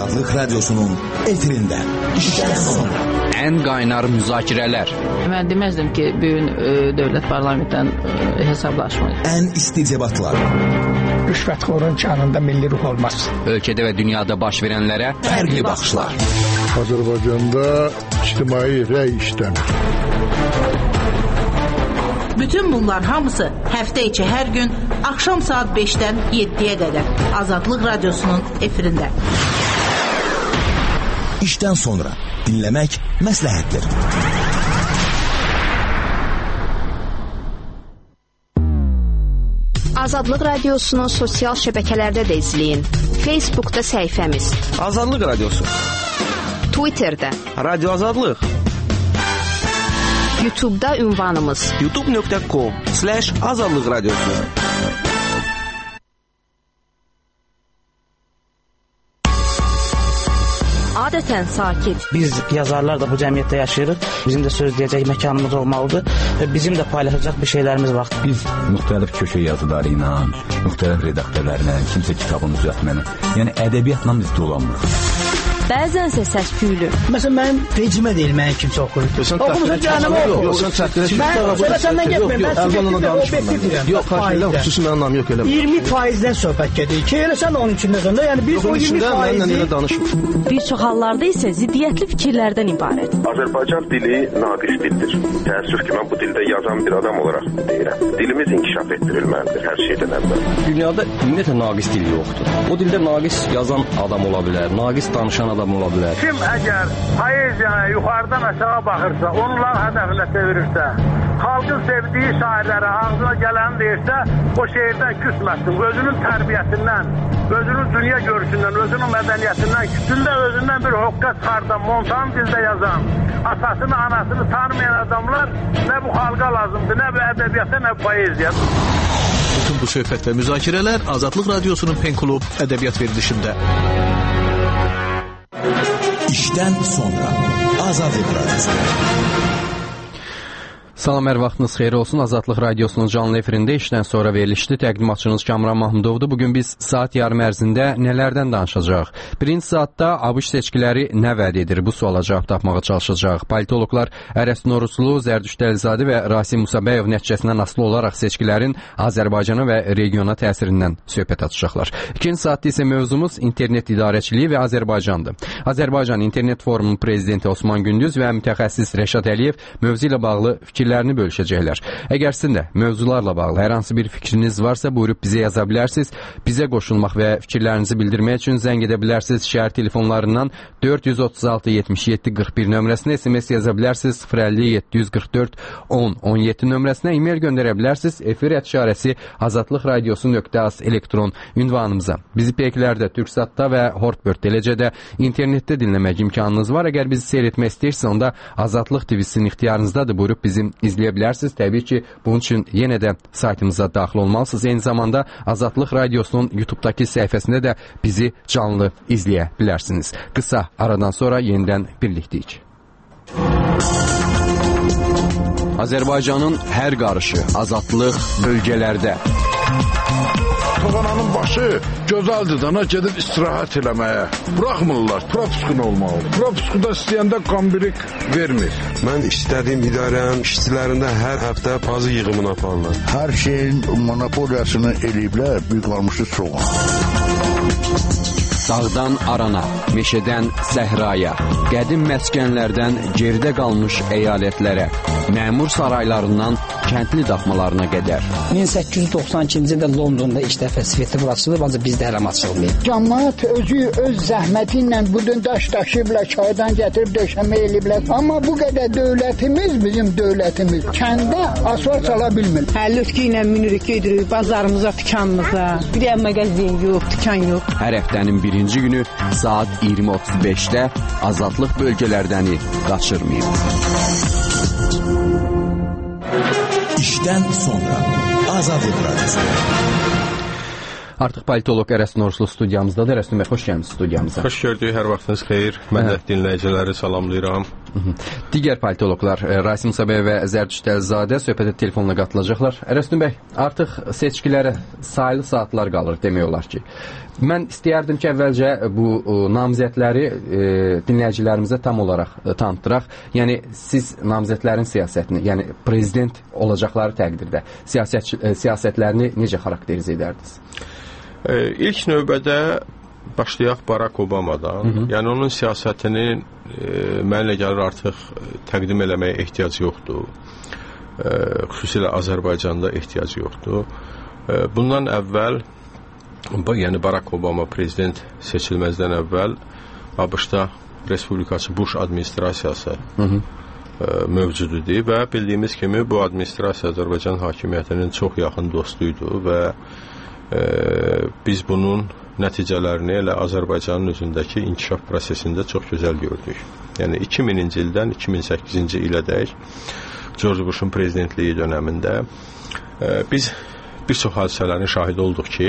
Azadlıq Radyosu'nun efirində İşdən sonra. Ən qaynar müzakirələr. Mən deməzdim ki, bugün dövlət parlamentdən hesablaşmayır. Ən isti debatlar. Rüşvətxorun canında milli ruh olmaz. Ölkədə və dünyada baş verənlərə fərqli baxışlar. Azərbaycanda ictimai rəy işləmir. Bütün bunlar hamısı həftə içi hər gün axşam saat 5-dən 7-yə qədər Azadlıq Radyosu'nun efirində. İşdən sonra dinləmək məsləhətdir. Azadlıq Radyosu'nu sosial şəbəkələrdə də izləyin. Facebook'da səhifəmiz Azadlıq Radyosu, Twitter'da Radyo Azadlıq, YouTube'da ünvanımız youtube.com/Azadlıq Radyosu. Adətən sakit. Biz yazarlar da bu cəmiyyətdə yaşayırıq. Bizim də söz deyəcək məkanımız olmalıdır və bizim də paylaşacaq bir şeylərimiz var. Biz müxtəlif köşə yazıları ilə, müxtəlif redaktörlərlə, kimsə kitabını düzəltməni, yəni ədəbiyyatla biz dolanmırıq. Bəzənsə səs-küylü. Məsələn, mənim vecimə deyil, mənim kimsə oxuyur. Oxumuza cəhənnəmə oxuyur. Yox, sən çətinə mən səndən getməyim. Mən əvvələn danışmıram. Yox, xahiş xüsusi mənim anlam yox elə. 20%-dən söhbət gedir. Ki, elə sən onun içində sonra, yəni biz o 20%-i bir çox hallarda isə ziddiyyətli fikirlərdən ibarət. Azərbaycan dili naqis dildir. Təəssüf ki, mən bu dildə yazan bir adam olaraq deyirəm. Dilimiz inkişaf etdirilməlidir hər şeydən əvvəl. Dünyada ümumiyyətlə naqis dil yoxdur. O dildə naqis yazan adam ola bilər, naqis danışan adam ola bilər. Kim əgər poeziyaya yuxarıdan aşağı baxırsa, onlar hədəfinə çevirirsə, xalqın sevdiyi şairlərə ağzına gələni deyirsə, o şeirdən küsməsin. Özünün tərbiyəsindən, özünün dünya görüşündən, özünün mədəniyyətindən, kütündə özündən bir hoqqa çıxardan, montan dildə yazan, atasını, anasını tanımayan adamlar nə bu xalqa lazımdır, nə bu ədəbiyyata, nə bu poeziya. Bütün bu söhbət və müzakirələr Azadlıq Radyosu'nun Pen Klub ədəbiyyat verilişində. İşdən sonra Azadlıq Radyosu. Salam, hər vaxtınız xeyir olsun. Azadlıq Radyosu'nun canlı efirində işdən sonra verilişdi. Təqdimatçınız Kamran Mahmudovdur. Bugün biz saat yarım ərzində nələrdən danışacaq? Birinci saatda ABŞ seçkiləri nə vəd edir? Bu suala cavab tapmağa çalışacaq. Politologlar Ərəs Noruslu, Zərdüşt Əlizadə və Rasim Musabəyov nəticəsindən asılı olaraq seçkilərin Azərbaycana və regiona təsirindən söhbət açacaqlar. İkinci saatda isə mövzumuz internet idarəçiliyi və Azərbaycandır. Azərbaycan İnternet Forumunun prezidenti Osman Gündüz və mütəxəssis Rəşad Əliyev mövzu ilə bağlı fikirlərini bölüşəcəklər. Əgər sizin də mövzularla bağlı hər hansı bir fikriniz varsa, buyurub bizə yaza bilərsiniz. Bizə qoşulmaq və fikirlərinizi bildirmək üçün zəng edə bilərsiniz. Şəhər telefonlarından 436 77 41 nömrəsinə SMS yaza bilərsiniz. 050 744 10 17 nömrəsinə e-mail göndərə bilərsiniz. Efir @şarəsi azadlıqradiosu.az elektron ünvanımıza. Bizi PK-lərdə, Türksatda və Hortbird, eləcə də internetdə dinləmək imkanınız var. Əgər bizi seyr etmək istəyirsə, onda Azadlıq TV-sinin ixtiyarınızdadır. Buyurub bizim izləyə bilərsiniz. Təbii ki, bunun üçün yenə də saytımıza daxil olmalısınız. Eyni zamanda Azadlıq Radyosu'nun YouTube'dakı səhifəsində də bizi canlı izləyə bilərsiniz. Qısa aradan sonra yenidən birlikdəyik. Azərbaycanın hər qarışı, azadlıq bölgələrdə. Toğananın başı gözəldir dana gedib istirahət eləməyə. Buraxmırlar, propuskun olmalı. Propuskuda istəyəndə qambirik vermir. Mən istədiyim idarənin işçilərində hər həftə pazı yığımını aparırlar. Hər şeyin monopoliyasını eləyiblər, bir qalmışı soğan. Dağdan arana, meşədən səhraya, qədim məskənlərdən geridə qalmış əyalətlərə, məmur saraylarından kəndli daxmalarına qədər. 1892-ci ildə Londonda ilk dəfə svetofor açılıb, ancaq bizdə hələm açılmayıb. Cəmaət özü öz zəhməti ilə budun daş daşıyıblar, çaydan gətirib döşəmə eləyiblər. Amma bu qədər dövlətimiz, bizim dövlətimiz kəndə asfalt çala bilmir. Həlütkü ilə minirik, gedirik bazarımıza, dükanımıza. Bir də mağazin yox, dükan yox. Hər həftənin birinci günü saat 20:35-də Azadlıq bölgələrdəni qaçırmayın. İşdən sonra Azadlıq Radyosu. Artıq politolog Ərəs Noruslu studiyamızdadır. Ərəs bəy, xoş gəlmisiniz studiyamıza. Xoş gördük, hər vaxtınız xeyir. Mən də dinləyiciləri salamlayıram. Digər politoloqlar Rasim Sabəy və Zərdüşt Əlizadə söhbətə telefonla qatılacaqlar. Ərəstun bəy, artıq seçkilərə sayılı saatlar qalır demək olar ki. Mən istəyərdim ki, əvvəlcə bu namizədləri dinləyicilərimizə tam olaraq tanıtdıraq. Yəni, siz namizədlərin siyasətini, yəni prezident olacaqları təqdirdə siyasətlərini necə xarakterizə edərdiniz? İlk növbədə başlayaq Barack Obamadan. Yəni, onun siyasətini mənlə gəlir artıq təqdim eləməyə ehtiyac yoxdur. Xüsusilə Azərbaycanda ehtiyac yoxdur. Bundan əvvəl, yəni Barack Obama prezident seçilməzdən əvvəl ABŞ-da Respublikaçı Bush administrasiyası mövcud idi və bildiyimiz kimi bu administrasiya Azərbaycan hakimiyyətinin çox yaxın dostuydu və biz bunun nəticələrini elə Azərbaycanın özündəki inkişaf prosesində çox gözəl gördük. Yəni 2000-ci ildən 2008-ci ilədək George Bush'un prezidentliyi dönəmində biz bir çox hadisələrin şahidi olduq ki,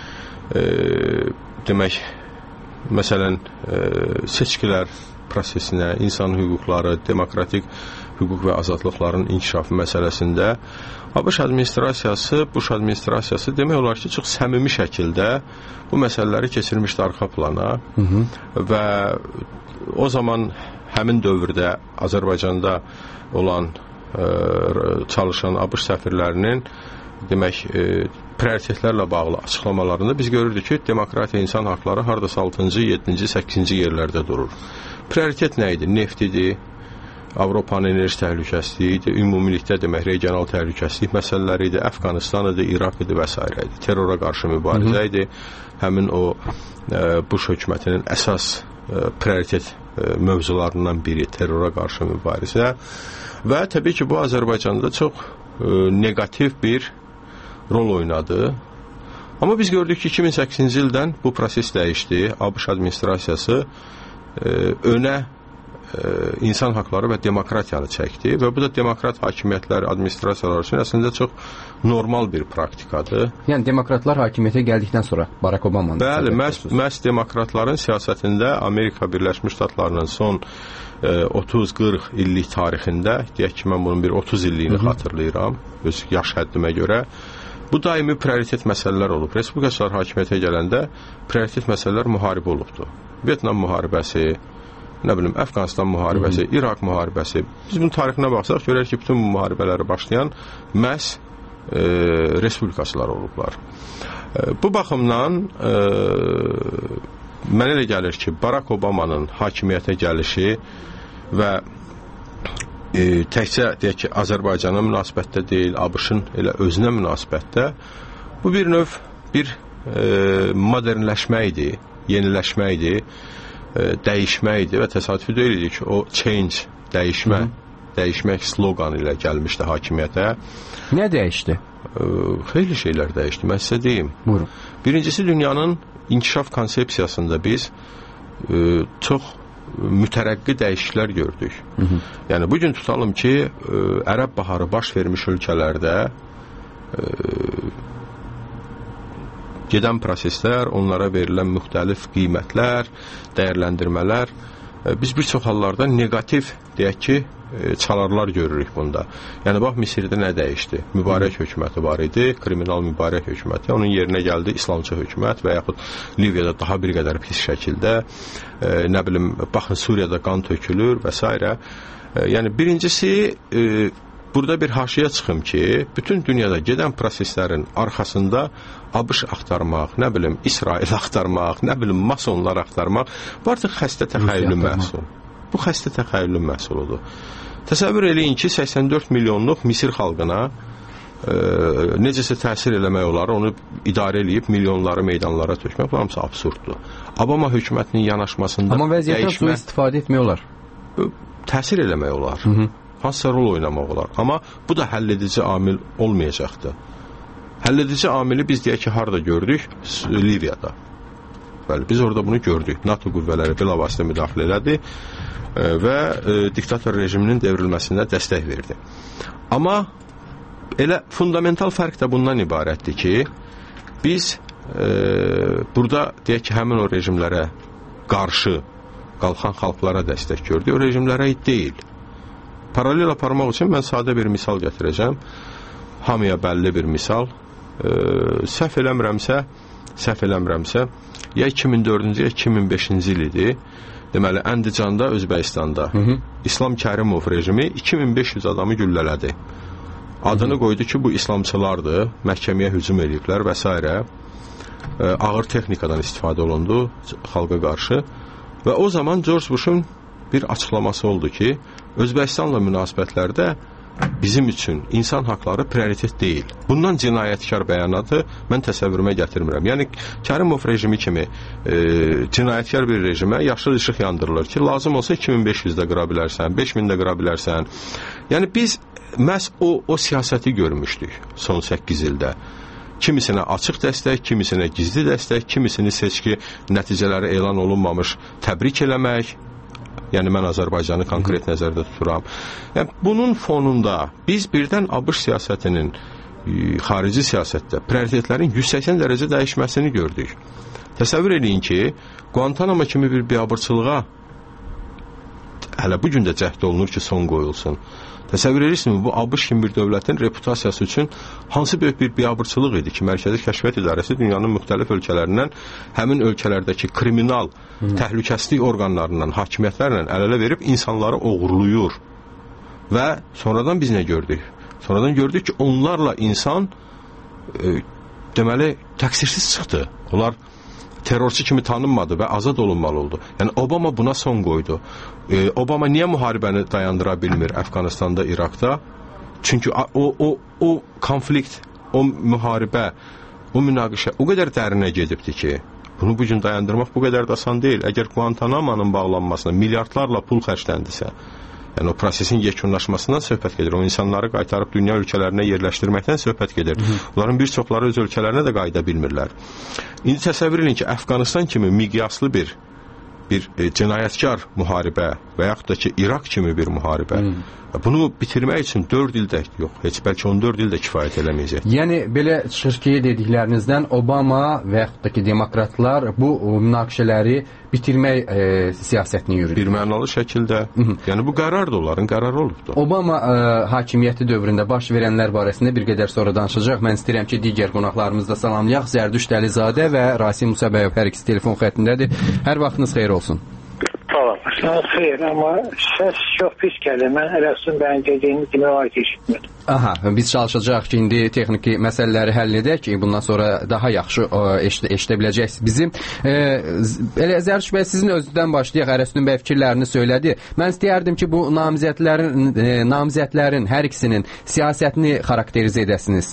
demək, məsələn, seçkilər prosesinə, insan hüquqları, demokratik hüquq və azadlıqların inkişafı məsələsində ABŞ administrasiyası, Bush administrasiyası demək olar ki, çox səmimi şəkildə bu məsələləri keçirmişdi arxa plana və o zaman həmin dövrdə Azərbaycanda olan çalışan ABŞ səfirlərinin demək, prioritetlərlə bağlı açıqlamalarında biz görürdük ki, demokratiya, insan haqları hardasa 6-cı, 7-ci, 8-ci yerlərdə durur. Prioritet nə idi? Neft idi, Avropanın enerji təhlükəsizliyi idi, ümumilikdə demək, regional təhlükəsizlik məsələləri idi, Əfqanistan idi, İraq idi və s. idi. Terrora qarşı mübarizə idi. Həmin o Bush hökumətinin əsas prioritet mövzularından biri terrora qarşı mübarizə və təbii ki, bu Azərbaycanda çox negativ bir rol oynadı. Amma biz gördük ki, 2008-ci ildən bu proses dəyişdi. ABŞ administrasiyası önə insan haqları və demokratiyanı çəkdi və bu da demokrat hakimiyyətlər, administrasiyalar üçün əslində çox normal bir praktikadır. Yəni, demokratlar hakimiyyətə gəldikdən sonra Barack Obama'nın... Bəli, məhz demokratların siyasətində Amerika Birləşmiş Ştatlarının son 30-40 illik tarixində, deyək ki, mən bunun bir 30 illiyini xatırlayıram, öz yaş həddimə görə, bu daimi prioritet məsələlər olub. Respublikaçılar hakimiyyətə gələndə prioritet məsələlər müharibə olubdur. Vyetnam müharibəsi, nə bilim, Əfqanistan müharibəsi, İraq müharibəsi. Biz bunun tarixinə baxsaq, görək ki, bütün bu müharibələri başlayan məhz respublikaçılar olublar. Bu baxımdan mənə elə gəlir ki, Barack Obama'nın hakimiyyətə gəlişi və təkcə deyək ki, Azərbaycana münasibətdə deyil, ABŞ-ın elə özünə münasibətdə bu bir növ bir modernləşmə idi, yeniləşmə idi, dəyişmə idi və təsadüfi deyil idi ki, o change, dəyişmək sloqanı ilə gəlmişdi hakimiyyətə. Nə dəyişdi? Xeyli şeylər dəyişdi, mən sizə deyim. Buyurun. Birincisi, dünyanın inkişaf konsepsiyasında biz çox mütərəqqi dəyişikliklər gördük. Yəni, bugün tutalım ki, Ərəb baharı baş vermiş ölkələrdə gedən proseslər, onlara verilən müxtəlif qiymətlər, dəyərləndirmələr, biz bir çox hallarda negativ, deyək ki, çalarlar görürük bunda. Yəni, bax, Misirdə nə dəyişdi? Mübarək hökuməti var idi, kriminal mübarək hökuməti, onun yerinə gəldi İslamçı hökumət və yaxud Liviyada daha bir qədər pis şəkildə, nə bilim, baxın, Suriyada qan tökülür və s. Yəni, birincisi, burada bir haşiyə çıxım ki, bütün dünyada gedən proseslərin arxasında ABŞ axtarmaq, nə bilim, İsrail axtarmaq, nə bilim, masonlar axtarmaq, bu artıq xəstə təxəyyülü məhsul. Bu xəstə təxəyyülü məhsuludur. Təsəvvür eləyin ki, 84 milyonluq Misir xalqına necəsə təsir eləmək olar, onu idarə eləyib milyonları meydanlara tökmək, bu hamısı absurddur. Obama hökumətinin yanaşmasında amma vəziyyətdən su istifadə etmək olar. Təsir eləmək olar. Hansısa rol oynamaq olar. Amma bu da həlledici amil olmayacaqdır. Həlledici amili biz deyək ki, harada gördük? Liviyada. Bəli, biz orada bunu gördük. NATO qüvvələri bilavasitə müdaxilə elədi və diktator rejiminin devrilməsində dəstək verdi. Amma elə fundamental fərq də bundan ibarətdir ki, biz burada deyək ki, həmin o rejimlərə qarşı qalxan xalqlara dəstək gördü, o rejimlərə deyil. Paralel aparmaq üçün mən sadə bir misal gətirəcəm. Hamıya bəlli bir misal. Səhv eləmirəmsə, ya 2004-cü, ya 2005-ci il idi. Deməli, Əndicanda, Özbəkistanda İslam Kərimov rejimi 2500 adamı güllələdi. Adını qoydu ki, bu İslamçılardır, məhkəməyə hücum ediblər və s. Ağır texnikadan istifadə olundu xalqa qarşı. Və o zaman George Bush'un bir açıqlaması oldu ki, Özbəkistanla münasibətlərdə bizim üçün insan haqları prioritet deyil. Bundan cinayətkar bəyanatı mən təsəvvürümə gətirmirəm. Yəni, Kərimov rejimi kimi cinayətkar bir rejimə yaşıl işıq yandırılır ki, lazım olsa 2500-də qıra bilərsən, 5000-də qıra bilərsən. Yəni, biz məhz o siyasəti görmüşdük son 8 ildə. Kimisinə açıq dəstək, kimisinə gizli dəstək, kimisini seçki nəticələri elan olunmamış təbrik eləmək. Yəni, mən Azərbaycanı konkret nəzərdə tuturam. Yəni, bunun fonunda biz birdən ABŞ siyasətinin xarici siyasətdə prioritetlərin 180 dərəcə dəyişməsini gördük. Təsəvvür edin ki, Guantanamo kimi bir biabırçılığa hələ bugün də cəhd olunur ki, son qoyulsun. Təsəvvür edirsiniz, bu ABŞ kimi bir dövlətin reputasiyası üçün hansı böyük bir biabırçılıq idi ki, Mərkəzi Kəşfiyyat İdarəsi dünyanın müxtəlif ölkələrindən həmin ölkələrdəki kriminal təhlükəsizlik orqanlarından, hakimiyyətlərlə əl-ələ verib insanları oğurluyur. Və sonradan biz nə gördük? Sonradan gördük ki, onlarla insan deməli təqsirsiz çıxdı. Onlar terrorçu kimi tanınmadı və azad olunmalı oldu. Yəni, Obama buna son qoydu. Obama niyə müharibəni dayandıra bilmir Əfqanistanda, İraqda? Çünki o konflikt, o müharibə, o münaqişə o qədər dərinə gedibdi ki, bunu bugün dayandırmaq bu qədər də asan deyil. Əgər Guantanamo'nun bağlanmasına milyardlarla pul xərcləndisə, yəni o prosesin yekunlaşmasından söhbət gedir. O insanları qaytarıb dünya ölkələrinə yerləşdirməkdən söhbət gedir. Onların bir çoxları öz ölkələrinə də qayıda bilmirlər. İndi təsəvvür edin ki, Əfqanistan kimi miqyaslı bir cinayətkar müharibə və yaxud da ki, İraq kimi bir müharibə. Bunu bitirmək üçün 4 ildə yox, heç bəlkə 14 ildə kifayət eləməyəcək. Yəni, belə çıxır ki, dediklərinizdən Obama və yaxud da ki, demokratlar bu münaqişələri bitirmək siyasətini yürüdür. Bir mənalı şəkildə. Yəni, bu qərar da onların qərarı olubdur. Obama hakimiyyəti dövründə baş verənlər barəsində bir qədər sonra danışacaq. Mən istəyirəm ki, digər qonaqlarımızı da salamlayaq. Zərdüşt Əlizadə və Rasim Musabəyov hər ikisi telefon xəttindədir. Hər vaxtınız xeyir olsun. Xeyr, amma səs çox pis gəlir. Mən Ələssin bəyin dediyini demək olar ki, eşitmədim. Aha, biz çalışacaq ki, indi texniki məsələləri həll edək ki, bundan sonra daha yaxşı eşidə biləcəksiniz bizi. Elə Zərdüşt bəy, sizin özünüzdən başlayaq. Ələssin bəy fikirlərini söylədi. Mən istəyərdim ki, bu namizədlərin hər ikisinin siyasətini xarakterizə edəsiniz.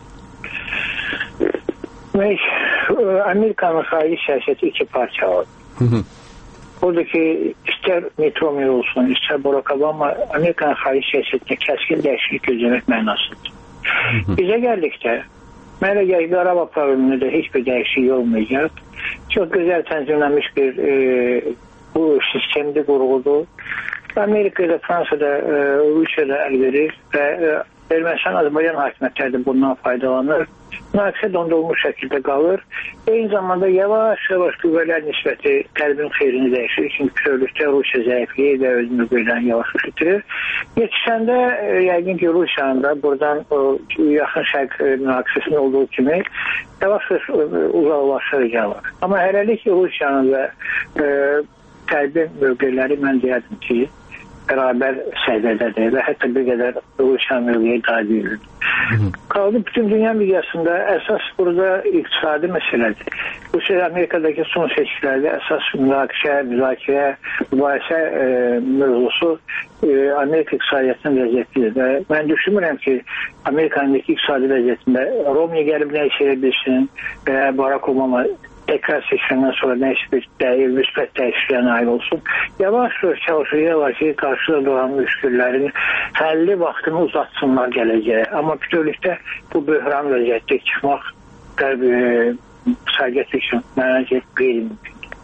Amerikanın xarici siyasəti iki parça var. Odur ki, istər Mitt Romney olsun, istər Barack Obama, Amerikanın xarici siyasətində kəskin dəyişiklik gözləmək mənasıdır. Bizə gəldikdə, mənə gəl Qarabağ problemində heç bir dəyişiklik olmayacaq. Çox gözəl tənzimlənmiş bir bu sistemli qurğudur. Amerika'da, Fransa'da, Rusya'da əl verir və Ermənistan, Azərbaycan hakimiyyətləri də bundan faydalanır. Münaqişə dondurulmuş şəkildə qalır. Eyni zamanda yavaş-yavaş qüvvələr nisbəti Qərbin xeyrini dəyişir. Çünki bütövlükdə Rusiya zəifliyi və öz mövqelərini yavaş itirir. Yetişəndə yəqin ki, Rusiyanın da buradan yaxın şərq münaqişəsinin olduğu kimi yavaş-yavaş uzaqlaşacağı var. Amma hələlik Rusiyanın və Qərbin mövqeləri mən deyərdim ki, bərabər səviyyədədir və hətta bir qədər Rusiyanın mövqeyi daha büyüdür. Qaldı bütün dünya miqyasında əsas burada iqtisadi məsələdir. Rusiya Amerikadakı son seçkilərdə əsas müzakirə, mübahisə mövzusu Amerika iqtisadiyyatının vəziyyətidir və mən düşünmürəm ki, Amerikanın iqtisadi vəziyyətində Romney gəlib nə işə bilsin və Barack Obama tekrar seçimden sonra neyse bir müsbət dəyişikliyə nail olsun. Yavaş-yavaş çalışacaqlar ki, qarşıda duran müşküllərin həlli vaxtını uzatsınlar gələcəyə. Amma bütövlükdə bu böhran vəziyyətdə çıxmaq sərgət üçün mənəcə qeyri-mümkün.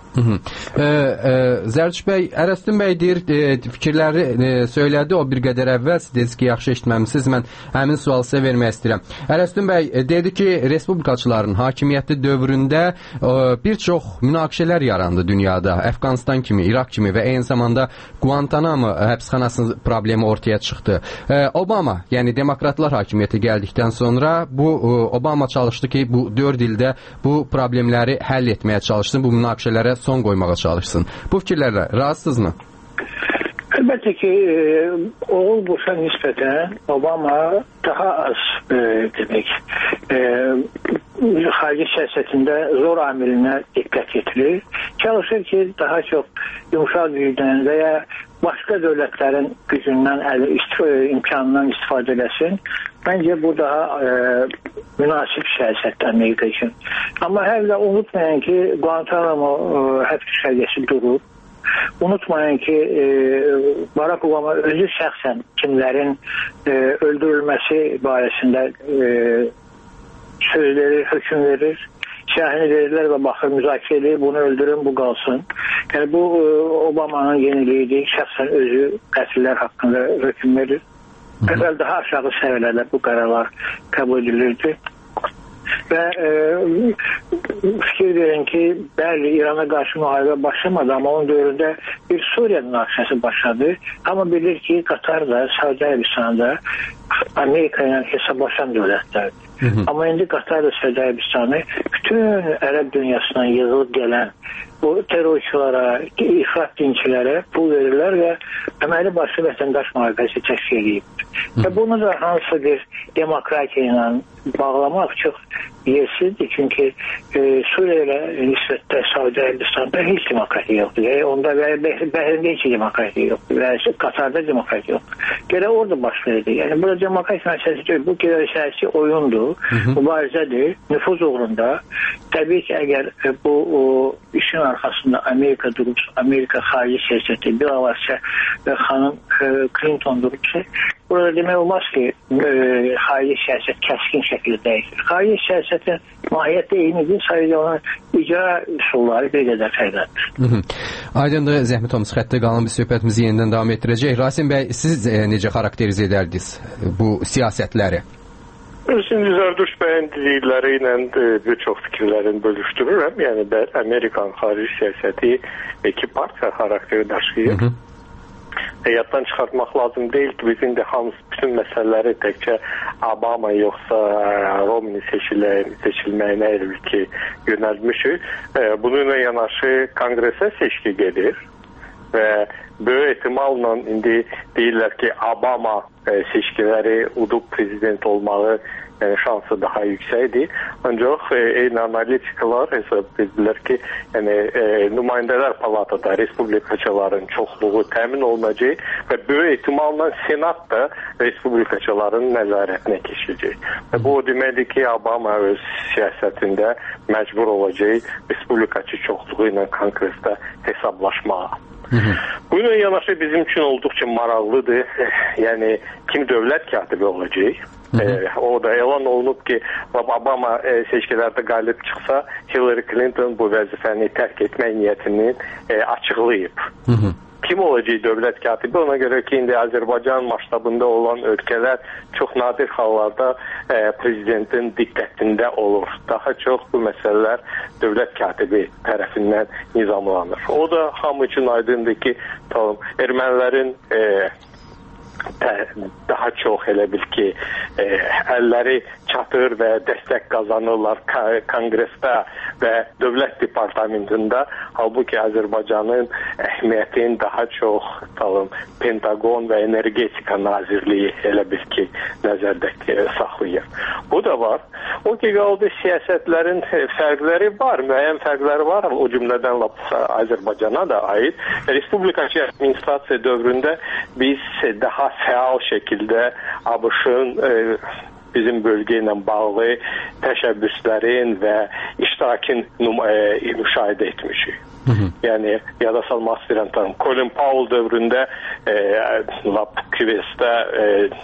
Zərdiş bəy, Ərəstun bəy deyir, fikirləri söylədi, o bir qədər əvvəl, dediniz ki, yaxşı eşitməmisiniz, mən həmin sualı sizə vermək istəyirəm. Ərəstun bəy dedi ki, respublikaçıların hakimiyyəti dövründə bir çox münaqişələr yarandı dünyada, Əfqanistan kimi, İraq kimi və eyni zamanda Guantanamo həbsxanası problemi ortaya çıxdı. Obama, yəni demokratlar hakimiyyəti gəldikdən sonra Obama çalışdı ki, bu 4 ildə bu problemləri həll etməyə çalışsın, bu münaqişələrə son qoymağa çalışsın. Bu fikirlərlə razısınızmı? Əlbəttə ki, oğul Bush'a nisbətən Obama daha az demək, xarici siyasətində zor amilinə diqqət yetirir. Çalışır ki, daha çox yumuşaq gücdən və ya başqa dövlətlərin gücündən, imkanından istifadə eləsin. Məncə bu daha münasib siyasətdir Amerika üçün. Amma hələ unutmayın ki, Guantanamo həbs düşərgəsi durub. Unutmayın ki, Barack Obama özü şəxsən kimlərin öldürülməsi barəsində söz verir, hökm verir. Şəhini verirlər və baxır, müzakirə edir, bunu öldürün, bu qalsın. Yəni, bu Obama'nın yeniliyidir, şəxsən özü qətillər haqqında hökm verir. Əvvəl daha aşağı səviyyələrdə bu qərarlar qəbul edilirdi. Və fikir verin ki, bəli, İrana qarşı müharibə başlamadı, amma onun dövründə bir Suriya münaqişəsi başladı. Amma bilir ki, Qatar da, Səudi Ərəbistanı da Amerika ilə hesablaşan dövlətlərdir. Amma indi Qatar da, Səudi Ərəbistanı bütün ərəb dünyasından yığılıb gələn bu terrorçulara, ifrat dinçilərə pul verirlər və əməli başlı vətəndaş müharibəsi təşkil edib. Və bunu da hansı bir demokratiya ilə bağlamaq çox yersizdir. Çünki Suriya ilə nisbətdə Səudi Ərəbistanda heç demokratiya yoxdur. Onda Bəhrində heç demokratiya yoxdur. Və Qatarda demokratiya yoxdur. Görə orada baş verir. Yəni, burada demokratiya məsələsi deyil. Bu siyasi oyundur, mübarizədir, nüfuz uğrunda. Təbii ki, əgər bu işin arxasında Amerika durubsa, Amerika xarici siyasəti, bilavasitə xanım Clinton durubsa, burada demək olmaz ki, xarici siyasət kəskin şəkildə dəyişir. Xarici siyasətin mahiyyətdə eynidir, sadəcə onun icra üsulları bir qədər fərqlidir. Aydındır, Zəhmət Thomas, xəttə qalan bir söhbətimizi yenidən davam etdirəcək. Rasim bəy, siz necə xarakterizə edərdiniz bu siyasətləri? Şimdi Zərduş bəyin dedikləri ilə bir çox fikirlərini bölüşdürürəm. Yəni, Amerikan xarici siyasəti iki partiya xarakteri daşıyır. Həyatdan çıxartmaq lazım deyil ki, bizim də hamısı bütün məsələləri təkcə Obama yoxsa Romney seçilməyinə ki, yönəlmişik. Bununla yanaşı Konqresə seçki gedir və böyük ehtimalla indi deyirlər ki, Obama seçkiləri udub prezident olmağı şansı daha yüksəkdir. Ancaq eyni analitikalar hesab edirlər ki, nümayəndələr palatada respublikaçıların çoxluğu təmin olunacaq və böyük ehtimalla Senat da respublikaçıların nəzarətinə keçəcək. Və bu deməkdir ki, Obama öz siyasətində məcbur olacaq respublikaçı çoxluğu ilə Konqresdə hesablaşmağa. Bununla yanaşı bizim üçün olduqca maraqlıdır. Yəni, kim dövlət katibi olacaq? O da elan olunub ki, Obama seçkilərdə qalib çıxsa, Hillary Clinton bu vəzifəni tərk etmək niyyətini açıqlayıb. Kim olacaq dövlət katibi? Ona görə ki, indi Azərbaycan masştabında olan ölkələr çox nadir hallarda prezidentin diqqətində olur. Daha çox bu məsələlər dövlət katibi tərəfindən nizamlanır. O da hamı üçün aydındır ki, ermənilərin daha çox elə bil ki, əlləri çatır və dəstək qazanırlar Konqresdə və Dövlət Departamentində. Halbuki Azərbaycanın əhəmiyyətini daha çox Pentagon və Energetika Nazirliyi elə bil ki, nəzərdə saxlayır. Bu da var. O ki, qaldı siyasətlərin fərqləri var, müəyyən fərqləri var, o cümlədən Azərbaycana da aid. Respublikaçı administrasiya dövründə biz daha fəal şəkildə ABŞ-ın bizim bölgə ilə bağlı təşəbbüslərin və iştirakın müşahidə etmişik. Yəni, yada salmaq istəyirəm, Colin Powell dövründə Küvesdə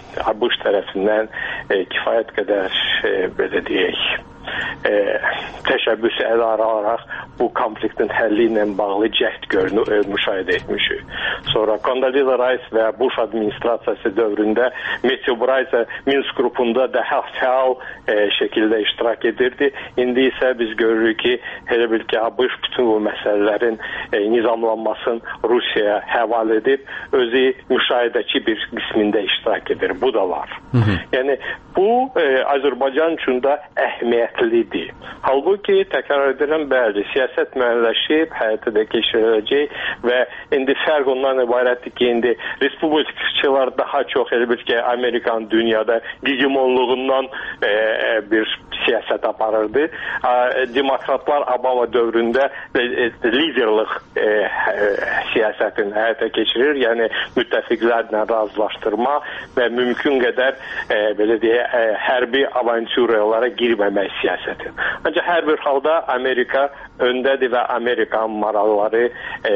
ABŞ tərəfindən kifayət qədər, belə deyək, təşəbbüsü ələ alaraq bu konfliktin həlli ilə bağlı cəhd müşahidə etmişik. Sonra Condoleezza Rice və Bush administrasiyası dövründə Matthew Bryce Minsk qrupunda daha fəal şəkildə iştirak edirdi. İndi isə biz görürük ki, elə bil ki, ABŞ bütün bu məsələlərin nizamlanmasını Rusiyaya həvalə edib, özü müşahidəçi bir qismində iştirak edir. Bu da var. Yəni, bu Azərbaycan üçün də əhəmiyyətlidir. Halbuki, təkrar edirəm, bəli, siyasət müəyyənləşib, həyata da keçiriləcək və indi fərq ondan ibarətdir ki, indi respublikaçılar daha çox elə bil ki, Amerikan dünyada hegemonluğundan bir siyasət aparırdı. Demokratlar Obama dövründə liderlik siyasətini həyata keçirir, yəni müttəfiqlərlə razılaşdırma və mümkün qədər belə deyə hərbi avantüralara girməmək siyasəti. Ancaq hər bir halda Amerika öndədir və Amerikan maraqları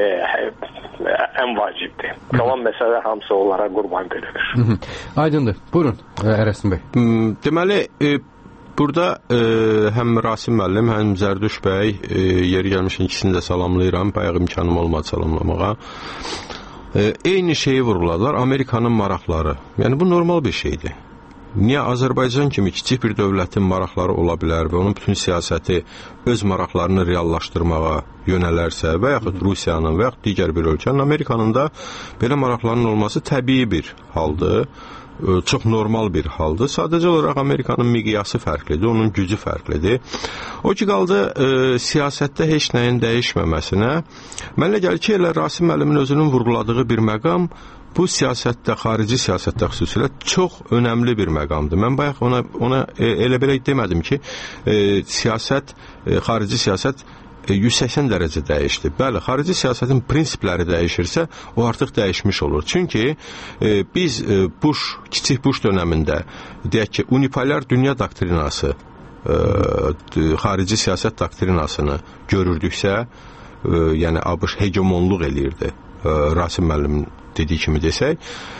ən vacibdir. Qalan məsələ hamısı onlara qurban verilir. Aydındır. Buyurun, Ərəstin bəy. Deməli, burada həm Rasim müəllim, həm Zərdüş bəy, yeri gəlmişin ikisini də salamlayıram. Bayaq imkanım olmadı salamlamağa. Eyni şeyi vurguladılar, Amerikanın maraqları. Yəni, bu normal bir şeydir. Niyə Azərbaycan kimi kiçik bir dövlətin maraqları ola bilər və onun bütün siyasəti öz maraqlarını reallaşdırmağa yönələrsə və yaxud Rusiyanın və yaxud digər bir ölkənin, Amerikanın da belə maraqlarının olması təbii bir haldır, çox normal bir haldır. Sadəcə olaraq Amerikanın miqyası fərqlidir, onun gücü fərqlidir. O ki, qaldı siyasətdə heç nəyin dəyişməməsinə. Mənə gəlir ki, elə Rasim müəllimin özünün vurguladığı bir məqam bu siyasətdə, xarici siyasətdə xüsusilə çox önəmli bir məqamdır. Mən bayaq ona elə belə demədim ki, xarici siyasət 180 dərəcə dəyişdi. Bəli, xarici siyasətin prinsipləri dəyişirsə, o artıq dəyişmiş olur. Çünki biz kiçik Bush dönəmində, deyək ki, unipolar dünya doktrinası, xarici siyasət doktrinasını görürdüksə, yəni ABŞ hegemonluq eləyirdi, Rasim müəllimin dediyi kimi desək,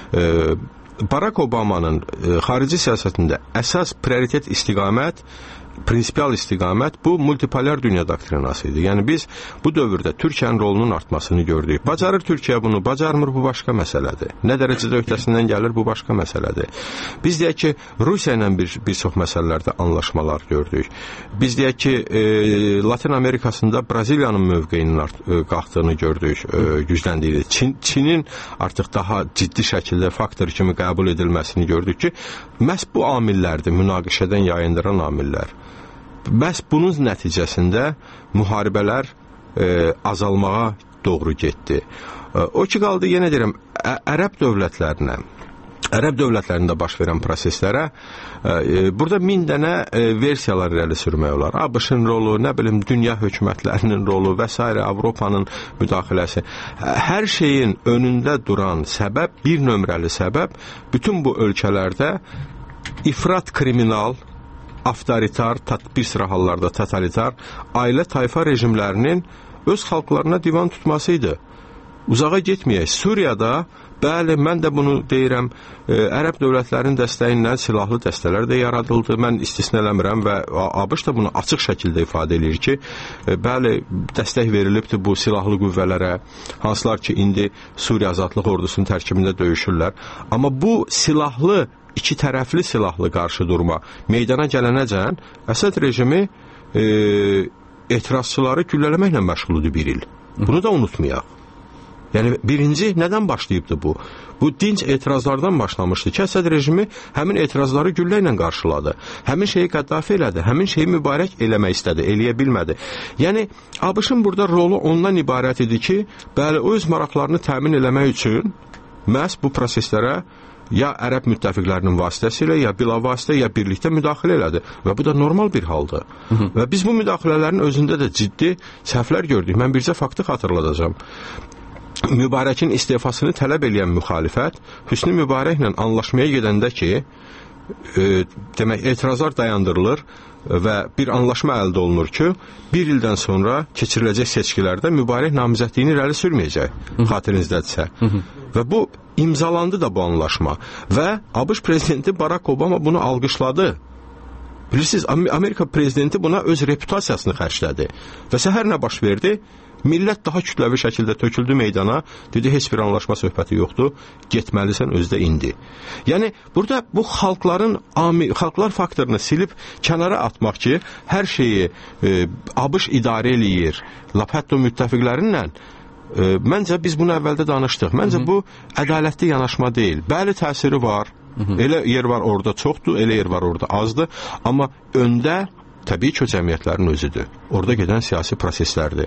Barack Obamanın xarici siyasətində əsas prioritet istiqamət, prinsipial istiqamət bu multipolar dünya doktrinası idi. Yəni biz bu dövrdə Türkiyənin rolunun artmasını gördük. Bacarır Türkiyə bunu, bacarmır, bu başqa məsələdir. Nə dərəcədə öhdəsindən gəlir, bu başqa məsələdir. Biz deyək ki, Rusiya ilə bir çox məsələlərdə anlaşmalar gördük. Biz deyək ki, Latin Amerikasında Braziliyanın mövqeyinin qalxdığını gördük, gücləndiyini. Çinin artıq daha ciddi şəkildə faktor kimi qəbul edilməsini gördük ki, məhz bu amillərdir, münaqişədən yayındıran amillər. Məhz bunun nəticəsində müharibələr azalmağa doğru getdi. O ki, qaldı, yenə deyirəm, ərəb dövlətlərində baş verən proseslərə burada 1000 dənə versiyalar irəli sürmək olar. ABŞ-ın rolu, nə bilim, dünya hökumətlərinin rolu və s. Avropanın müdaxiləsi. Hər şeyin önündə duran səbəb, bir nömrəli səbəb, bütün bu ölkələrdə ifrat kriminal, avtoritar, bir sıra hallarda totalitar, ailə tayfa rejimlərinin öz xalqlarına divan tutmasıydı. Uzağa getməyək. Suriyada, bəli, mən də bunu deyirəm, ərəb dövlətlərinin dəstəyi ilə silahlı dəstələr də yaradıldı. Mən istisna eləmirəm və ABŞ da bunu açıq şəkildə ifadə edir ki, bəli, dəstək verilibdir bu silahlı qüvvələrə, hansılar ki, indi Suriya Azadlıq Ordusunun tərkibində döyüşürlər. Amma bu silahlı, iki tərəfli silahlı qarşı durma meydana gələnəcən Əsəd rejimi etirazçıları güllələməklə məşğuldur bir il. Bunu da unutmayaq. Yəni, birinci, nədən başlayıbdı bu? Bu dinc etirazlardan başlamışdı ki, Əsəd rejimi həmin etirazları güllə ilə qarşıladı. Həmin şeyi Qəddafi elədi, həmin şeyi mübarək eləmək istədi, eləyə bilmədi. Yəni, ABŞ-ın burada rolu ondan ibarət idi ki, bəli, o öz maraqlarını təmin eləmək üçün məhz bu proseslərə ya ərəb müttəfiqlərinin vasitəsilə, ya bilavasitə, ya birlikdə müdaxilə elədi. Və bu da normal bir haldır. Və biz bu müdaxilələrin özündə də ciddi səhvlər gördük. Mən bircə faktı xatırladacağım. Mübarəkin istifasını tələb eləyən müxalifət Hüsnü Mübarəklə anlaşmaya gedəndə ki, demək, etirazlar dayandırılır və bir anlaşma əldə olunur ki, bir ildən sonra keçiriləcək seçkilərdə Mübarək namizədliyini irəli sürməyəcək, xatirinizdədirsə. Və bu imzalandı da bu anlaşma və ABŞ prezidenti Barack Obama bunu alqışladı. Bilirsiniz, Amerika prezidenti buna öz reputasiyasını xərclədi. Və səhər nə baş verdi? Millət daha kütləvi şəkildə töküldü meydana, dedi, heç bir anlaşma söhbəti yoxdur, getməlisən özdə indi. Yəni, burada bu xalqlar faktorunu silib kənara atmaq ki, hər şeyi ABŞ idarə eləyir, lap hətta müttəfiqlərinlə, məncə biz bunu əvvəldə danışdıq. Məncə bu ədalətli yanaşma deyil. Bəli, təsiri var. Elə yer var orada çoxdur, elə yer var orada azdır. Amma öndə təbii ki, o cəmiyyətlərin özüdür. Orada gedən siyasi proseslərdir.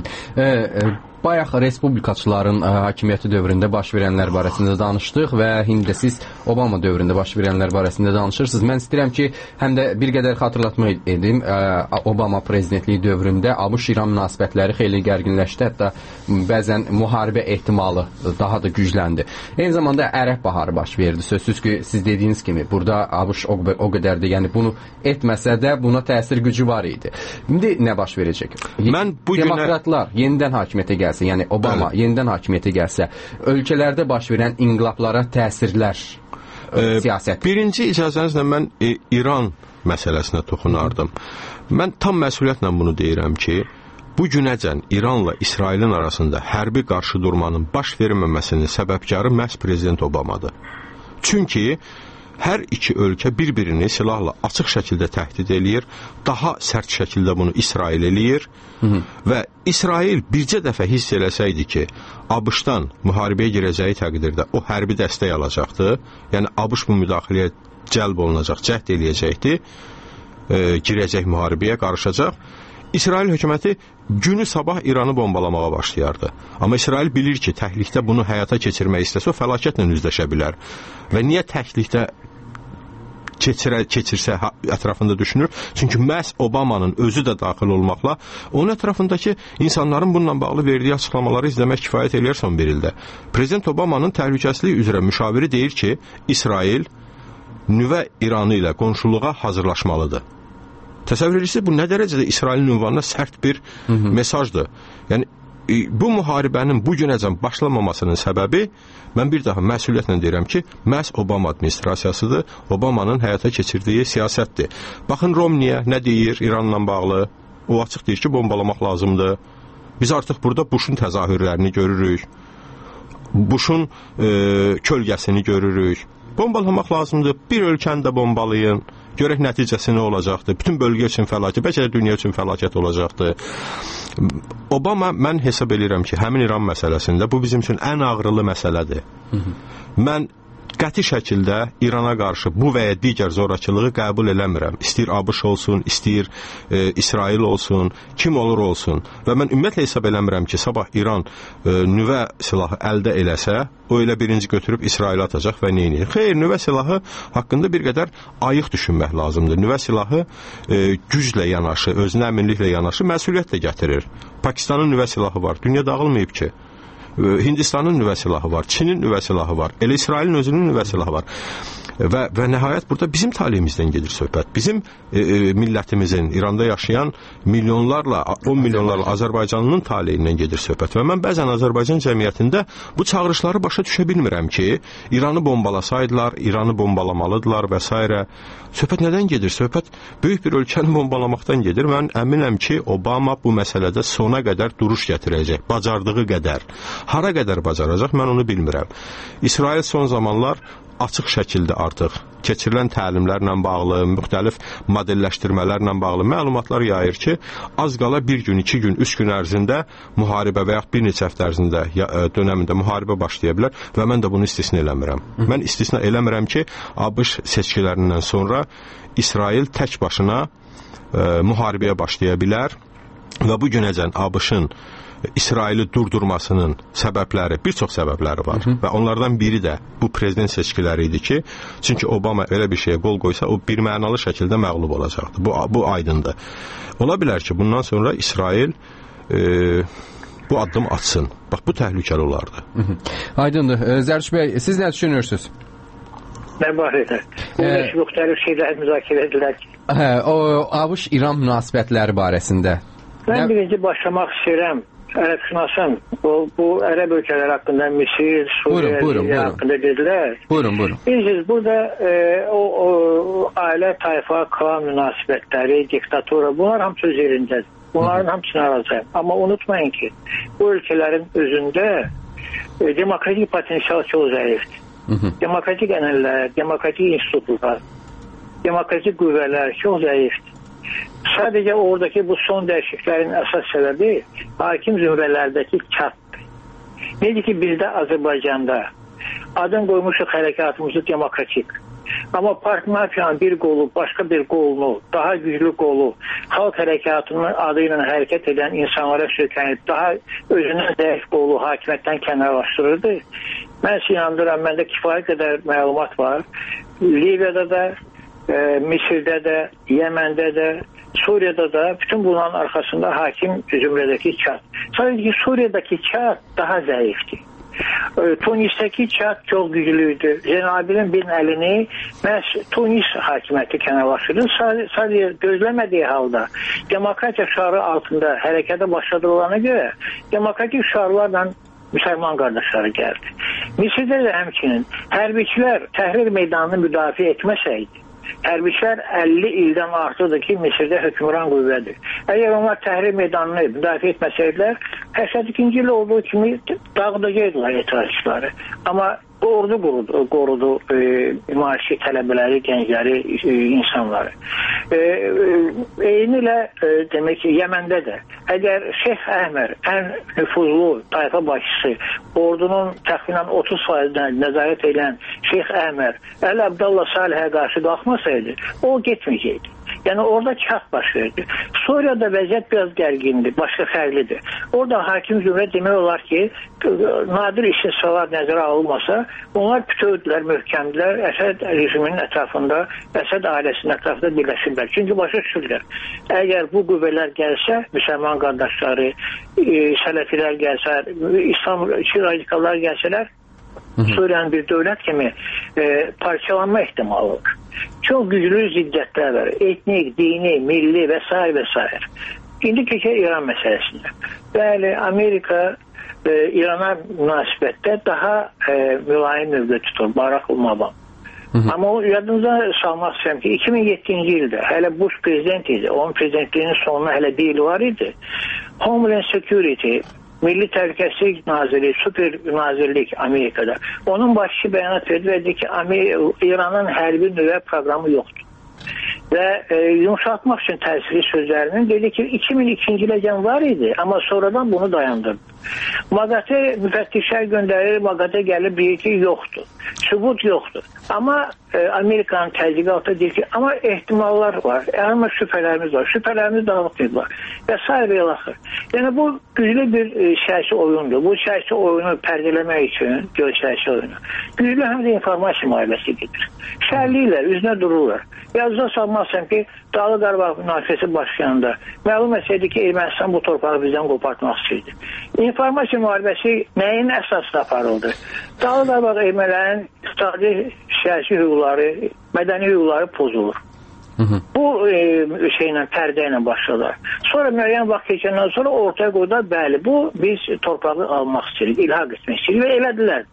Bayaq respublikaçıların hakimiyyəti dövründə baş verənlər barəsində danışdıq və indi siz Obama dövründə baş verənlər barəsində danışırsınız. Mən istəyirəm ki, həm də bir qədər xatırlatma edim. Obama prezidentliyi dövründə ABŞ-İran münasibətləri xeyli gərginləşdi, hətta bəzən müharibə ehtimalı daha da gücləndi. Eyni zamanda Ərəb baharı baş verdi. Sözsüz ki, siz dediyiniz kimi, burada ABŞ o qədər də, yəni bunu etməsə də buna təsir gücü var idi. İndi nə baş verəcək? Demokratlar yenidən hakimiyyətə gəlsə, yəni Obama yenidən hakimiyyətə gəlsə, ölkələrdə baş verən inqilablara təsirlər, siyasət. Birinci icazənizlə mən İran məsələsinə toxunardım. Mən tam məsuliyyətlə bunu deyirəm ki, bu günəcən İranla İsrailin arasında hərbi qarşıdurmanın baş verməməsinin səbəbkarı məhz prezident Obamadır. Çünki hər iki ölkə bir-birini silahla açıq şəkildə təhdid eləyir, daha sərt şəkildə bunu İsrail eləyir və İsrail bircə dəfə hiss eləsəydi ki, ABŞ-dan müharibəyə girəcəyi təqdirdə o hərbi dəstək alacaqdı, yəni ABŞ bu müdaxiləyə cəlb olunacaq, cəhd eləyəcəkdi, girəcək müharibəyə, qarışacaq. İsrail hökuməti günü sabah İranı bombalamağa başlayardı. Amma İsrail bilir ki, təklikdə bunu həyata keçirmək istəsə, o fəlakətlə üzləşə bilər. Və niyə təklikdə keçirsə ətrafında düşünür? Çünki məhz Obamanın özü də daxil olmaqla onun ətrafındakı insanların bununla bağlı verdiyi açıqlamaları izləmək kifayət eləyər son bir ildə. Prezident Obamanın təhlükəsizlik üzrə müşaviri deyir ki, İsrail nüvə İranı ilə qonşuluğa hazırlaşmalıdır. Təsəvvür edirsiniz, bu nə dərəcədə İsrailin ünvanına sərt bir mesajdır. Yəni, bu müharibənin bu günəcən başlamamasının səbəbi, mən bir daha məsuliyyətlə deyirəm ki, məhz Obama administrasiyasıdır, Obamanın həyata keçirdiyi siyasətdir. Baxın, Romniyə nə deyir İranla bağlı? O açıq deyir ki, bombalamaq lazımdır. Biz artıq burada Bush'un təzahürlərini görürük. Bush'un kölgəsini görürük. Bombalamaq lazımdır, bir ölkəni də bombalayın. Görək nəticəsi nə olacaqdır. Bütün bölgə üçün fəlakət, bəlkə də dünya üçün fəlakət olacaqdır. Obama, mən hesab edirəm ki, həmin İran məsələsində bu bizim üçün ən ağrılı məsələdir. Mən qəti şəkildə İrana qarşı bu və ya digər zorakılığı qəbul eləmirəm. İstəyir ABŞ olsun, istəyir İsrail olsun, kim olur olsun. Və mən ümumiyyətlə hesab eləmirəm ki, sabah İran nüvə silahı əldə eləsə, o elə birinci götürüb İsrail atacaq və neyini? Xeyr, nüvə silahı haqqında bir qədər ayıq düşünmək lazımdır. Nüvə silahı güclə yanaşı, özünə əminliklə yanaşı, məsuliyyət də gətirir. Pakistanın nüvə silahı var, dünya dağılmayıb ki. Hindistanın nüvə silahı var, Çinin nüvə silahı var, elə İsrailin özünün nüvə silahı var. Və nəhayət burada bizim talihimizdən gedir söhbət. Bizim millətimizin, İranda yaşayan milyonlarla, 10 milyonlarla Azərbaycanlının talihindən gedir söhbət. Və mən bəzən Azərbaycan cəmiyyətində bu çağırışları başa düşə bilmirəm ki, İranı bombalasaydılar, İranı bombalamalıdılar və s. Söhbət nədən gedir? Söhbət böyük bir ölkəni bombalamaqdan gedir. Mən əminəm ki, Obama bu məsələdə sona qədər duruş gətirəcək, bacardığı qədər. Hara qədər bacaracaq, mən onu bilmirəm. İsrail son zamanlar açıq şəkildə artıq keçirilən təlimlərlə bağlı, müxtəlif modelləşdirmələrlə bağlı məlumatlar yayır ki, az qala bir gün, 2 gün, 3 gün ərzində müharibə və yaxud bir neçə həftə ərzində dönəmində müharibə başlaya bilər və mən də bunu istisna eləmirəm. Mən istisna eləmirəm ki, ABŞ seçkilərindən sonra İsrail tək başına müharibəyə başlaya bilər və bu günəcən ABŞ-ın İsraili durdurmasının səbəbləri, bir çox səbəbləri var və onlardan biri də bu prezident seçkiləri idi ki, çünki Obama elə bir şeyə qol qoysa, o birmənalı şəkildə məğlub olacaqdı. Bu aydındır. Ola bilər ki, bundan sonra İsrail bu addım atsın. Bax, bu təhlükəli olardı. Aydındır. Zərruş bəy, siz nə düşünürsünüz? Nə barədə? Müxtəlif şeylər müzakirə edilər ki. O, ABŞ-İran münasibətləri barəsində. Mən birinci başlamaq istəyirəm. ərəbşünasım, bu ərəb ölkələri haqqında Misir, Suriye haqqında dedilər. Buyurun. Bilirsiniz, burada o ailə, tayfa, klan münasibətləri, diktatura, bunlar hamısı öz yerindədir. Bunların hamısını razıyam. Amma unutmayın ki, bu ölkələrin özündə demokratik potensial çox zəifdir. Demokratik ənəllər, demokratik institutlar, demokratik qüvvələr çox zəifdir. Sadəcə oradakı bu son dəyişikliklərin əsas səbəbi hakim zümrələrdəki çatdır. Necə ki, bizdə Azərbaycanda adın qoymuşuq hərəkatımızı demokratik. Amma park mafiyanın bir qolu, başqa bir qolunu, daha güclü qolu, xalq hərəkatının adı ilə hərəkət edən insanlara sökənib, daha özündən zəif qolu hakimiyyətdən kənarlaşdırırdı. Mən inandıram, məndə kifayət qədər məlumat var. Liviyada da, Misirdə də, Yəməndə də, Suriyada da bütün bunların arxasında hakim zümrədəki çat. Sadəcə Suriyadakı çat daha zəifdir. Tunisdəki çat çox güclüydü. Zeynalabdin bin Əlini məhz Tunis hakimiyyəti kənarlaşdırdı. Sadəcə gözləmədiyi halda demokratiya şüarı altında hərəkətə başladığına görə demokratik şüarlarla müsəlman qardaşları gəldi. Misirdə də həmçinin hərbiçilər Təhrir meydanını müdafiə etməsəydi, hərbiçilər 50 ildən artıqdır ki, Misirdə hökmran qüvvədir. Əgər onlar Təhrir meydanını müdafiə etməsəydilər, 82-ci il olduğu kimi dağıdacaqdılar etirazçıları. Amma ordu qorudu müaşi tələbələri, gəncləri, insanları. Eyni ilə demək ki, Yəməndə də əgər Şeyx Əhmər ən nüfuzlu tayfa başçısı ordunun təxminən 30%-dən nəzarət edən Şeyx Əhmər Əli Abdallah Salihə qarşı qalxmasaydı, o getməyəcəkdi. Yəni orada çat baş verdi. Suriyada vəziyyət biraz gərgindir, başqa fərqlidir. Orada hakim zümrə demək olar ki, nadir istisnalar nəzərə alınmasa, onlar bütövdülər, möhkəmdilər, Əsəd rejiminin ətrafında, Əsəd ailəsinin ətrafında birləşirlər. Çünki başa düşürlər. Əgər bu qüvvələr gəlsə, müsəlman qardaşları, sələfilər gəlsə, İslamçı radikallar gəlsələr, Suriyanın bir dövlət kimi parçalanma ehtimalı olur. Çox güclü ziddətlər var. Etnik, dini, milli və s. və s. İndi keçək İran məsələsinə. Bəli, Amerika İrana münasibətdə daha mülayim mövqe tutur, Barack Obama. Amma o yadınıza salmaq istəyirəm ki, 2007-ci ildə hələ Bush prezident idi. Onun prezidentliyinin sonuna hələ bir il var idi. Homeland Security, Milli Təhlükəsizlik Naziri, Super Nazirlik Amerikada. Onun başçı bəyanat verdi və dedi ki, İranın hərbi nüvə proqramı yoxdur. Və yumuşatmaq üçün təsirli sözlərinin dedi ki, 2002-ci iləcən var idi, amma sonradan bunu dayandırdı. Maqate müfəttişlər göndərir, Maqate gəlib deyir ki, yoxdur. Sübut yoxdur. Amma Amerikanın təzyiqatı deyir ki, amma ehtimallar var, amma şübhələrimiz var, şübhələrimiz dağıtmıyorlar və s. və ilaxır. Yəni bu güclü bir siyasi oyundur. Bu siyasi oyunu pərdələmək üçün, siyasi oyunu, güclü həm də informasiya müharibəsi gedir. Şərliyirlər, üzünə dururlar. Yazıda salmazsam ki, Dağlı Qarabağ münaqişəsi başlayanında məlum etsəydi ki, Ermənistan bu torpağı bizdən qopartmaq istəyirdi. İnformasiya müharibəsi nəyin əsasında aparıldı? Dağlı Qarabağ ermənilərin iqtisadi, siyasi hüquqları, mədəni hüquqları pozulur. Bu şeylə, pərdə ilə başladılar. Sonra müəyyən vaxt keçəndən sonra ortaya qoydular, bəli, bu biz torpağı almaq istəyirik, ilhaq etmək istəyirik və elədilər.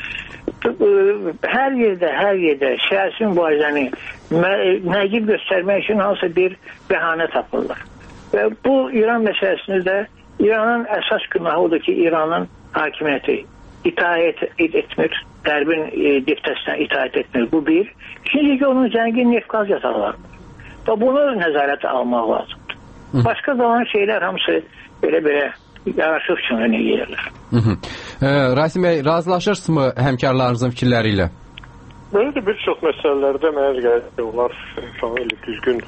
Hər yerdə siyasi mübarizəni nəqib göstərmək üçün hansısa bir bəhanə tapırlar. Və bu İran məsələsində də İranın əsas günahı odur ki, İranın hakimiyyəti itaət etmir, Qərbin diktəsinə itaət etmir. Bu bir. İkinci ki, onun zəngin neft-qaz yataqları var. Və bunu nəzarətə almaq lazımdır. Başqa zaman şeylər hamısı belə yaraşıq üçün önə yerlər. Rasim bəy, razılaşırsınızmı həmkarlarınızın fikirləri ilə? Böyle bir çox məsələlərdə mənə gəlir ki, onlar tamamilə düzgün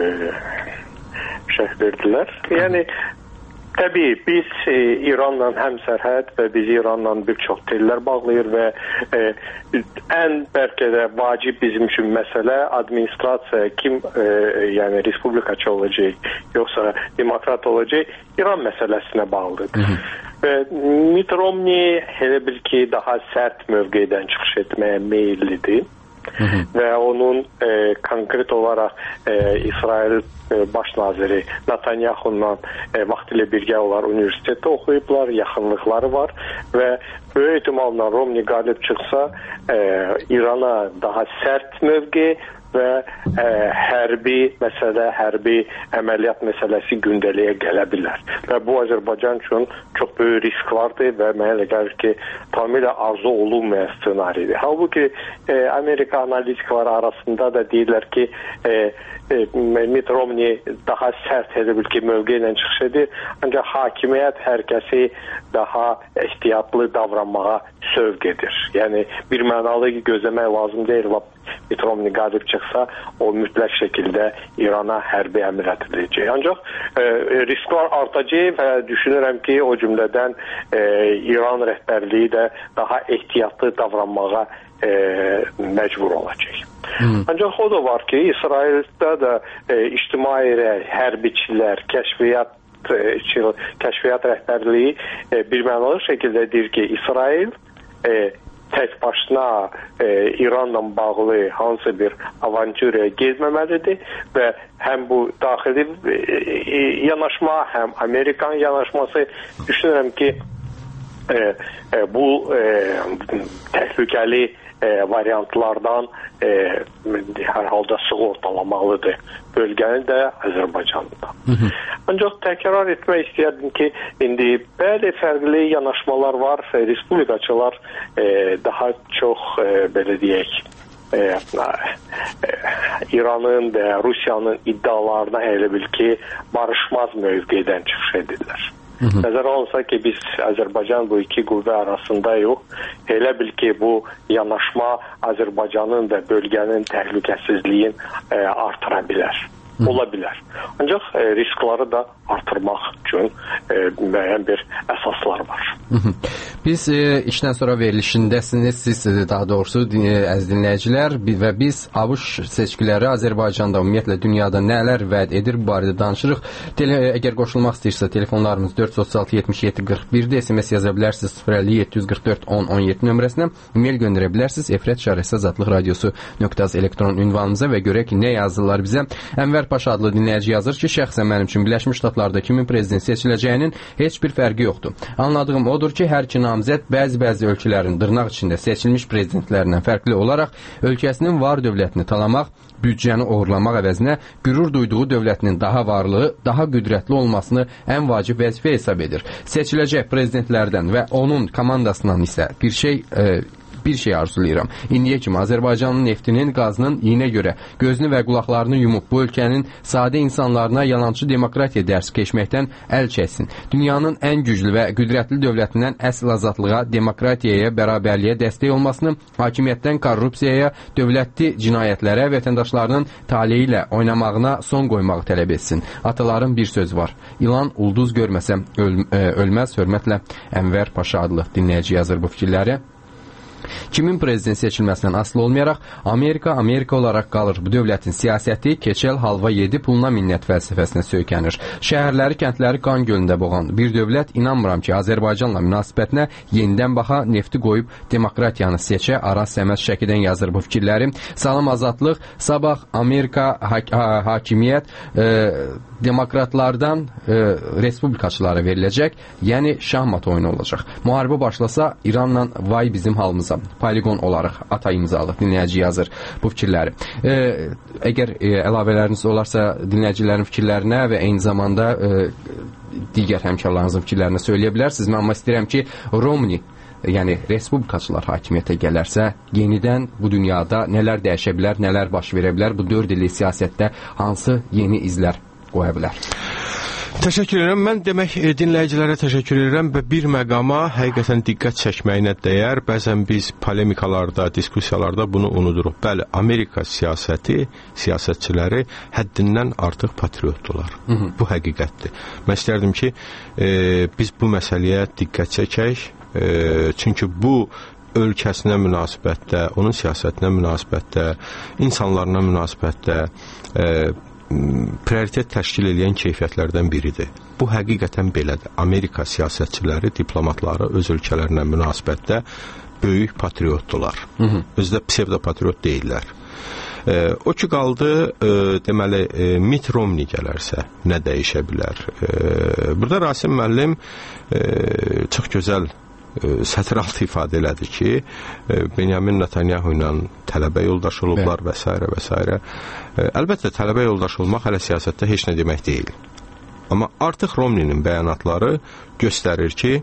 şərh verdilər. Yəni, təbii, biz İranla həmsərhəd və bizi İranla bir çox tellər bağlayır və ən bəlkə də vacib bizim üçün məsələ administrasiya, kim yəni respublikaçı olacaq, yoxsa demokrat olacaq, İran məsələsinə bağlıdır. Və Mitt Romney elə bil ki, daha sərt mövqedən çıxış etməyə meyillidir. və onun konkret olaraq İsrail baş naziri Netanyahu-la vaxtilə birgə olar universitetdə oxuyublar, yaxınlıqları var və böyük ehtimalla Romney qalib çıxsa İrana daha sərt mövqe və hərbi məsələ, hərbi əməliyyat məsələsi gündəliyə gələ bilər. Və bu Azərbaycan üçün çox böyük risk vardır və mənə elə gəlir ki, tamamilə arzu olunmayan ssenaridir. Halbuki Amerika analitikləri arasında da deyirlər ki, Mitt Romney daha sərt elə bil ki, mövqe ilə çıxış edir, ancaq hakimiyyət hər kəsi daha ehtiyatlı davranmağa sövq edir. Yəni, bir mənalı gözləmək lazım deyil, Mitt Romney qalib çıxsa, o mütləq şəkildə İrana hərbi əməliyyat edəcək. Ancaq risklər artacaq və düşünürəm ki, o cümlədən İran rəhbərliyi də daha ehtiyatlı davranmağa məcbur olacaq. Ancaq o da var ki, İsraildə də ictimai hərbiçilər, kəşfiyyat rəhbərliyi bir mənalı şəkildə deyir ki, İsrail tək başına İranla bağlı hansı bir avanturaya gezməməlidir və həm bu daxili yanaşma, həm Amerikan yanaşması düşünürəm ki, bu təhlükəli variantlardan hər halda sığortalamalıdır bölgəni də, Azərbaycanı da. Ancaq təkrar etmək istəyərdim ki, indi bəli fərqli yanaşmalar var, respublikaçılar daha çox, belə deyək, İranın və Rusiyanın iddialarına elə bil ki, barışmaz mövqedən çıxış edirlər. Nəzərə alınsa ki, biz Azərbaycan bu iki qüvvə arasında yox, elə bil ki, bu yanaşma Azərbaycanın və bölgənin təhlükəsizliyin artıra bilər. Ola bilər. Ancaq riskləri da artırmaq üçün müəyyən bir əsaslar var. Biz işdən sonra verilişindəsiniz, siz daha doğrusu əziz dinləyicilər və biz ABŞ seçkiləri Azərbaycanda, ümumiyyətlə dünyada nələr vəd edir, bu barədə danışırıq. Əgər qoşulmaq istəyirsə, telefonlarımız 436-77-41-də SMS yaza bilərsiniz 050-744-10-17 nömrəsinə, e-mail göndərə bilərsiniz efrat@azatlıqradiosu.az elektron ünvanımıza və görək ki, nə yazırlar bizə. Ənvər Paşa adlı dinləyici yazır ki, şəxsən mənim üçün Birləşmiş Ştatlarda kimin prezident seçiləcəyinin heç bir fərqi yoxdur. Anladığım odur ki, hər iki namizəd bəzi ölkələrin dırnaq içində seçilmiş prezidentlərindən fərqli olaraq ölkəsinin var dövlətini talamaq, büdcəni oğurlamaq əvəzinə qürur duyduğu dövlətinin daha varlı, daha qüdrətli olmasını ən vacib vəzifə hesab edir. Seçiləcək prezidentlərdən və onun komandasından isə bir şey arzulayıram. İndiyə kimi Azərbaycanın neftinin, qazının iyinə görə gözünü və qulaqlarını yumub bu ölkənin sadə insanlarına yalançı demokratiya dərsi keçməkdən əl çəksin. Dünyanın ən güclü və qüdrətli dövlətindən əsl azadlığa, demokratiyaya, bərabərliyə dəstək olmasını, hakimiyyətdən korrupsiyaya, dövlətli cinayətlərə, vətəndaşlarının taleyi ilə oynamağına son qoymağı tələb etsin. Ataların bir söz var. İlan ulduz görməsəm ölməz. Hörmətlə Ənvər Paşa adlı dinləyici yazır bu fikirləri. Kimin prezident seçilməsindən asılı olmayaraq Amerika olaraq qalır. Bu dövlətin siyasəti keçəl halva yedi puluna minnət fəlsəfəsinə söykənir. Şəhərləri, kəndləri qan gölündə boğan bir dövlət inanmıram ki, Azərbaycanla münasibətinə yenidən baxa, nefti qoyub demokratiyanı seçə, Aras Səməd Şəkidən yazır bu fikirləri. Salam Azadlıq, sabah Amerika hakimiyyət demokratlardan respublikaçılara veriləcək, yəni şahmat oyunu olacaq. Müharibə başlasa İranla vay bizim halımıza. Poligon olaraq ata imzalı dinləyici yazır bu fikirləri. Əgər əlavələriniz olarsa dinləyicilərin fikirlərinə və eyni zamanda digər həmkarlarınızın fikirlərinə söyləyə bilərsiniz. Mən amma istəyirəm ki, Romney, yəni respublikaçılar hakimiyyətə gələrsə, yenidən bu dünyada nələr dəyişə bilər, nələr baş verə bilər, bu 4 illik siyasətdə hansı yeni izlər qoya bilər? Təşəkkür edirəm. Mən demək dinləyicilərə təşəkkür edirəm və bir məqama həqiqətən diqqət çəkməyinə dəyər. Bəzən biz polemikalarda, diskussiyalarda bunu unuduruq. Bəli, Amerika siyasətçiləri həddindən artıq patriotdular. Bu həqiqətdir. Mən istərdim ki, biz bu məsələyə diqqət çəkək. Çünki bu ölkəsinə münasibətdə, onun siyasətinə münasibətdə, insanlarına münasibətdə prioritet təşkil edən keyfiyyətlərdən biridir. Bu həqiqətən belədir. Amerika siyasətçiləri, diplomatları öz ölkələrinə münasibətdə böyük patriotdular. Özdə psevdopatriot deyirlər. O ki qaldı, deməli, Mitt Romney gələrsə, nə dəyişə bilər? Burada Rasim müəllim çox gözəl sətr altı ifadə elədi ki, Benyamin Netanyahu ilə tələbə yoldaş olublar və s. və s. Əlbəttə, tələbə yoldaş olmaq hələ siyasətdə heç nə demək deyil. Amma artıq Romney'nin bəyanatları göstərir ki,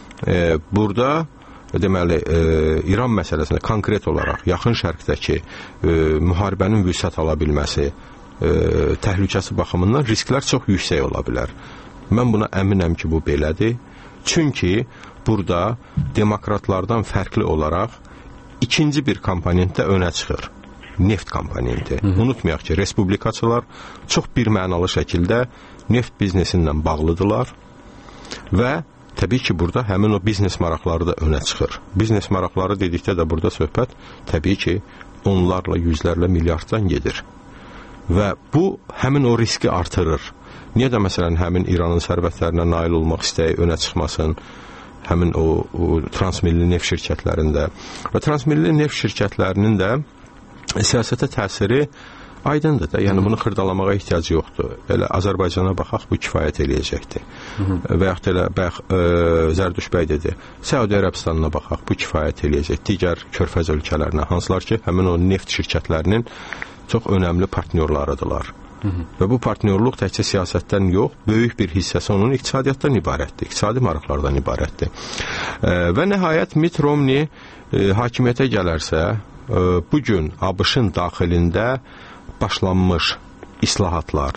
burada deməli, İran məsələsində konkret olaraq yaxın şərqdəki müharibənin vüsət ala bilməsi, təhlükəsi baxımından risklər çox yüksək ola bilər. Mən buna əminəm ki, bu belədir. Çünki burada demokratlardan fərqli olaraq ikinci bir komponentdə önə çıxır. Neft komponenti. Unutmayaq ki, respublikaçılar çox birmənalı şəkildə neft biznesindən bağlıdırlar və təbii ki, burada həmin o biznes maraqları da önə çıxır. Biznes maraqları dedikdə də burada söhbət təbii ki, onlarla, yüzlərlə, milyarddan gedir. Və bu, həmin o riski artırır. Niyə də məsələn, həmin İranın sərvətlərinə nail olmaq istəyi önə çıxmasın, həmin o transmilli neft şirkətlərində və transmilli neft şirkətlərinin də siyasətə təsiri aydındır da, yəni bunu xırdalamağa ehtiyac yoxdur. Elə Azərbaycana baxaq, bu kifayət eləyəcəkdir. Və yaxud elə Zərdüş bəy dedi, Səudi Ərəbistanına baxaq, bu kifayət eləyəcək. Digər körfəz ölkələrinə, hansılar ki, həmin o neft şirkətlərinin çox önəmli partnyorlarıdırlar. Və bu partnyorluq təkcə siyasətdən yox, böyük bir hissəsi onun iqtisadiyyatdan ibarətdir, iqtisadi maraqlardan ibarətdir. Və nəhayət Mitt Romney hakimiyyətə gələrsə, bugün ABŞ-ın daxilində başlanmış islahatlar,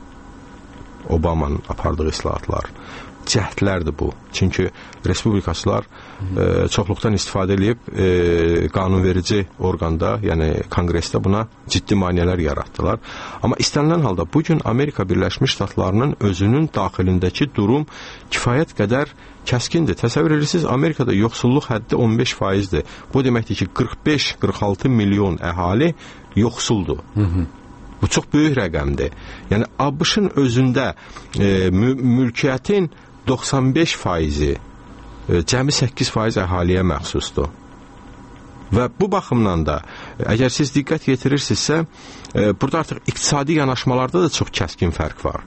Obamanın apardığı islahatlar, cəhdlərdir bu. Çünki respublikaçılar çoxluqdan istifadə edib qanunverici orqanda, yəni konqresdə buna ciddi maneələr yaratdılar. Amma istənilən halda bugün Amerika Birləşmiş Ştatlarının özünün daxilindəki durum kifayət qədər kəskindir. Təsəvvür edirsiniz, Amerikada yoxsulluq həddi 15%-dir. Bu deməkdir ki, 45-46 milyon əhali yoxsuldur. Bu çox böyük rəqəmdir. Yəni, ABŞ-ın özündə mülkiyyətin 95%-i cəmi 8% əhaliyə məxsusdur. Və bu baxımdan da, əgər siz diqqət yetirirsinizsə, burada artıq iqtisadi yanaşmalarda da çox kəskin fərq var.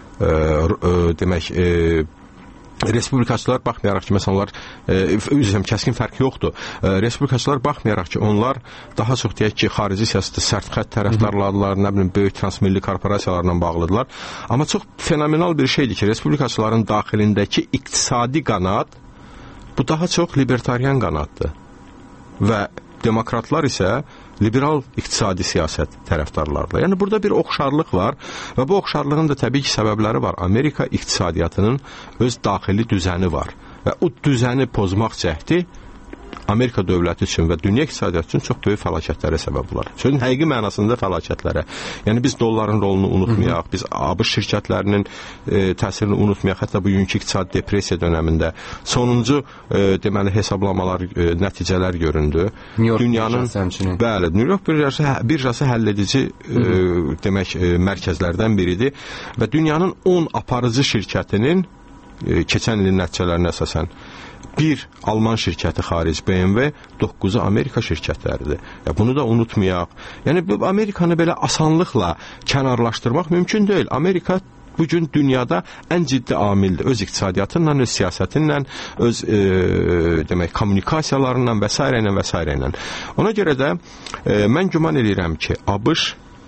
Demək, respublikaçılar baxmayaraq ki, məsələn, kəskin fərq yoxdur. Respublikaçılar baxmayaraq ki, onlar daha çox deyək ki, xarici siyasətdə sərt xətt tərəfdarlardılar, nə bilim, böyük transmilli korporasiyalarla bağlıdırlar. Amma çox fenomenal bir şeydir ki, respublikaçıların daxilindəki iqtisadi qanat bu daha çox libertarian qanatdır. Və demokratlar isə liberal iqtisadi siyasət tərəfdarlarla. Yəni, burada bir oxşarlıq var və bu oxşarlığın da təbii ki, səbəbləri var. Amerika iqtisadiyyatının öz daxili düzəni var və o düzəni pozmaq cəhdi Amerika dövləti üçün və dünya iqtisadiyyatı üçün çox böyük fəlakətlərə səbəb olar. Sözün həqiqi mənasında fəlakətlərə. Yəni, biz dolların rolunu unutmayaq, biz ABŞ şirkətlərinin təsirini unutmayaq, hətta bugünkü iqtisadi depressiya dönəmində sonuncu deməli hesablamalar, nəticələr göründü. Dünyanın, bəli, New York birjası həll edici demək mərkəzlərdən biridir və dünyanın 10 aparıcı şirkətinin keçən ilin nəticələrinə əsasən bir Alman şirkəti xaric BMW, 9-u Amerika şirkətləridir. Bunu da unutmayaq. Yəni, Amerikanı belə asanlıqla kənarlaşdırmaq mümkün deyil. Amerika bugün dünyada ən ciddi amildir. Öz iqtisadiyyatınla, öz siyasətinlə, öz demək, kommunikasiyalarından və s. ilə və s. ilə. Ona görə də mən güman edirəm ki, ABŞ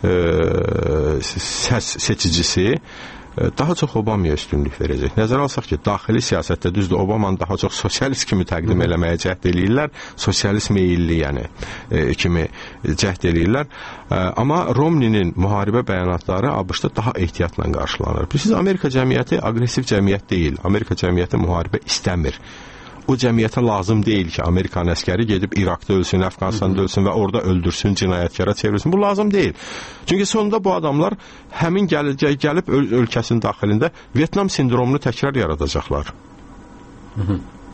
seçicisi daha çox Obamaya üstünlük verəcək. Nəzərə alsaq ki, daxili siyasətdə düzdür, Obamanı daha çox sosialist kimi təqdim eləməyə cəhd eləyirlər, sosialist meyilli, yəni, kimi cəhd eləyirlər. Amma Romney'nin müharibə bəyanatları ABŞ-da daha ehtiyatla qarşılanır. Bilirsiniz, Amerika cəmiyyəti aqressiv cəmiyyət deyil. Amerika cəmiyyəti müharibə istəmir. O cəmiyyətə lazım deyil ki, Amerikan əskəri gedib İraqda ölsün, Əfqanistanda ölsün və orada öldürsün, cinayətkara çevirsin. Bu lazım deyil. Çünki sonunda bu adamlar həmin gəlib ölkəsinin daxilində Vyetnam sindromunu təkrar yaradacaqlar.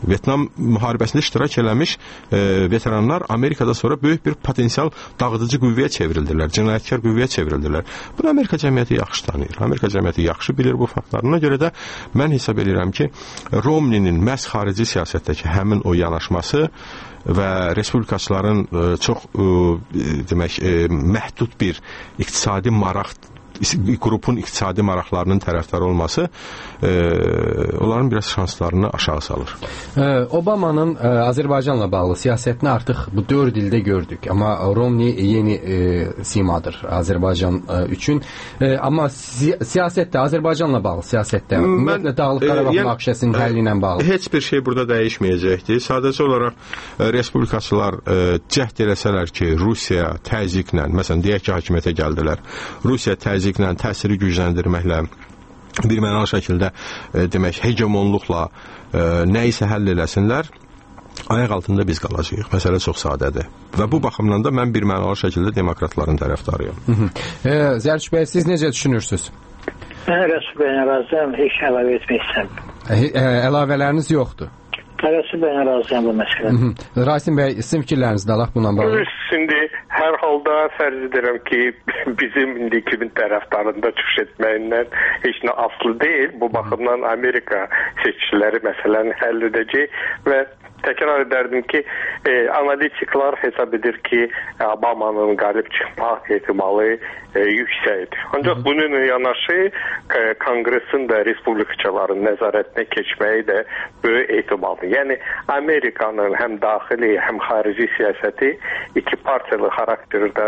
Vyetnam müharibəsində iştirak eləmiş veteranlar Amerikada sonra böyük bir potensial dağıdıcı qüvvəyə çevrildilər, cinayətkar qüvvəyə çevrildilər. Bunu Amerika cəmiyyəti yaxşı tanıyır. Amerika cəmiyyəti yaxşı bilir bu faktlarına görə də mən hesab edirəm ki, Romney'nin məhz xarici siyasətdəki həmin o yanaşması və respublikaçıların çox demək məhdud bir iqtisadi maraq qrupun iqtisadi maraqlarının tərəfdarı olması onların biraz şanslarını aşağı salır. Obama'nın Azərbaycanla bağlı siyasətini artıq bu 4 ildə gördük. Amma Romney yeni simadır Azərbaycan üçün. Amma siyasətdə, Azərbaycanla bağlı siyasətdə, ümumiyyətlə Dağlıq Qarabağ münaqişəsinin həlli ilə bağlı heç bir şey burada dəyişməyəcəkdir. Sadəcə olaraq respublikaçılar cəhd eləsələr ki, Rusiya təzyiqlə, məsələn, deyək ki, hakimiyyətə gəldilər. Rusiya təzyiqlə, təsiri gücləndirməklə, bir mənalı şəkildə demək, hegemonluqla nə isə həll eləsinlər, ayaq altında biz qalacağıq. Məsələ çox sadədir. Və bu baxımdan da mən bir mənalı şəkildə demokratların tərəfdarıyam. Zərçi bəy, siz necə düşünürsünüz? Mən Rəsul bəylə razıyam, heç əlavə etmək istəmirəm. Əlavələriniz yoxdur. Rəsul bəylə razıyam bu məsələdə. Rasim bəy, sizin fikirlərinizi də alaq bununla bağlı. Şimdi hər halda fərz edirəm ki, bizim indiki tərəfdarında çıxış etməyindən heç nə aslı deyil. Bu baxımdan Amerika seçiciləri məsələni həll edəcək və təkrar edərdim ki, analitiklər hesab edir ki, Obama'nın qalib çıxma ehtimalı yüksəkdir. Ancaq bununla yanaşı Kongresin də respublikaçıların nəzarətinə keçməyi də böyük ehtimaldır. Yəni Amerikanın həm daxili, həm xarici siyasəti iki partiyalı xarakterdə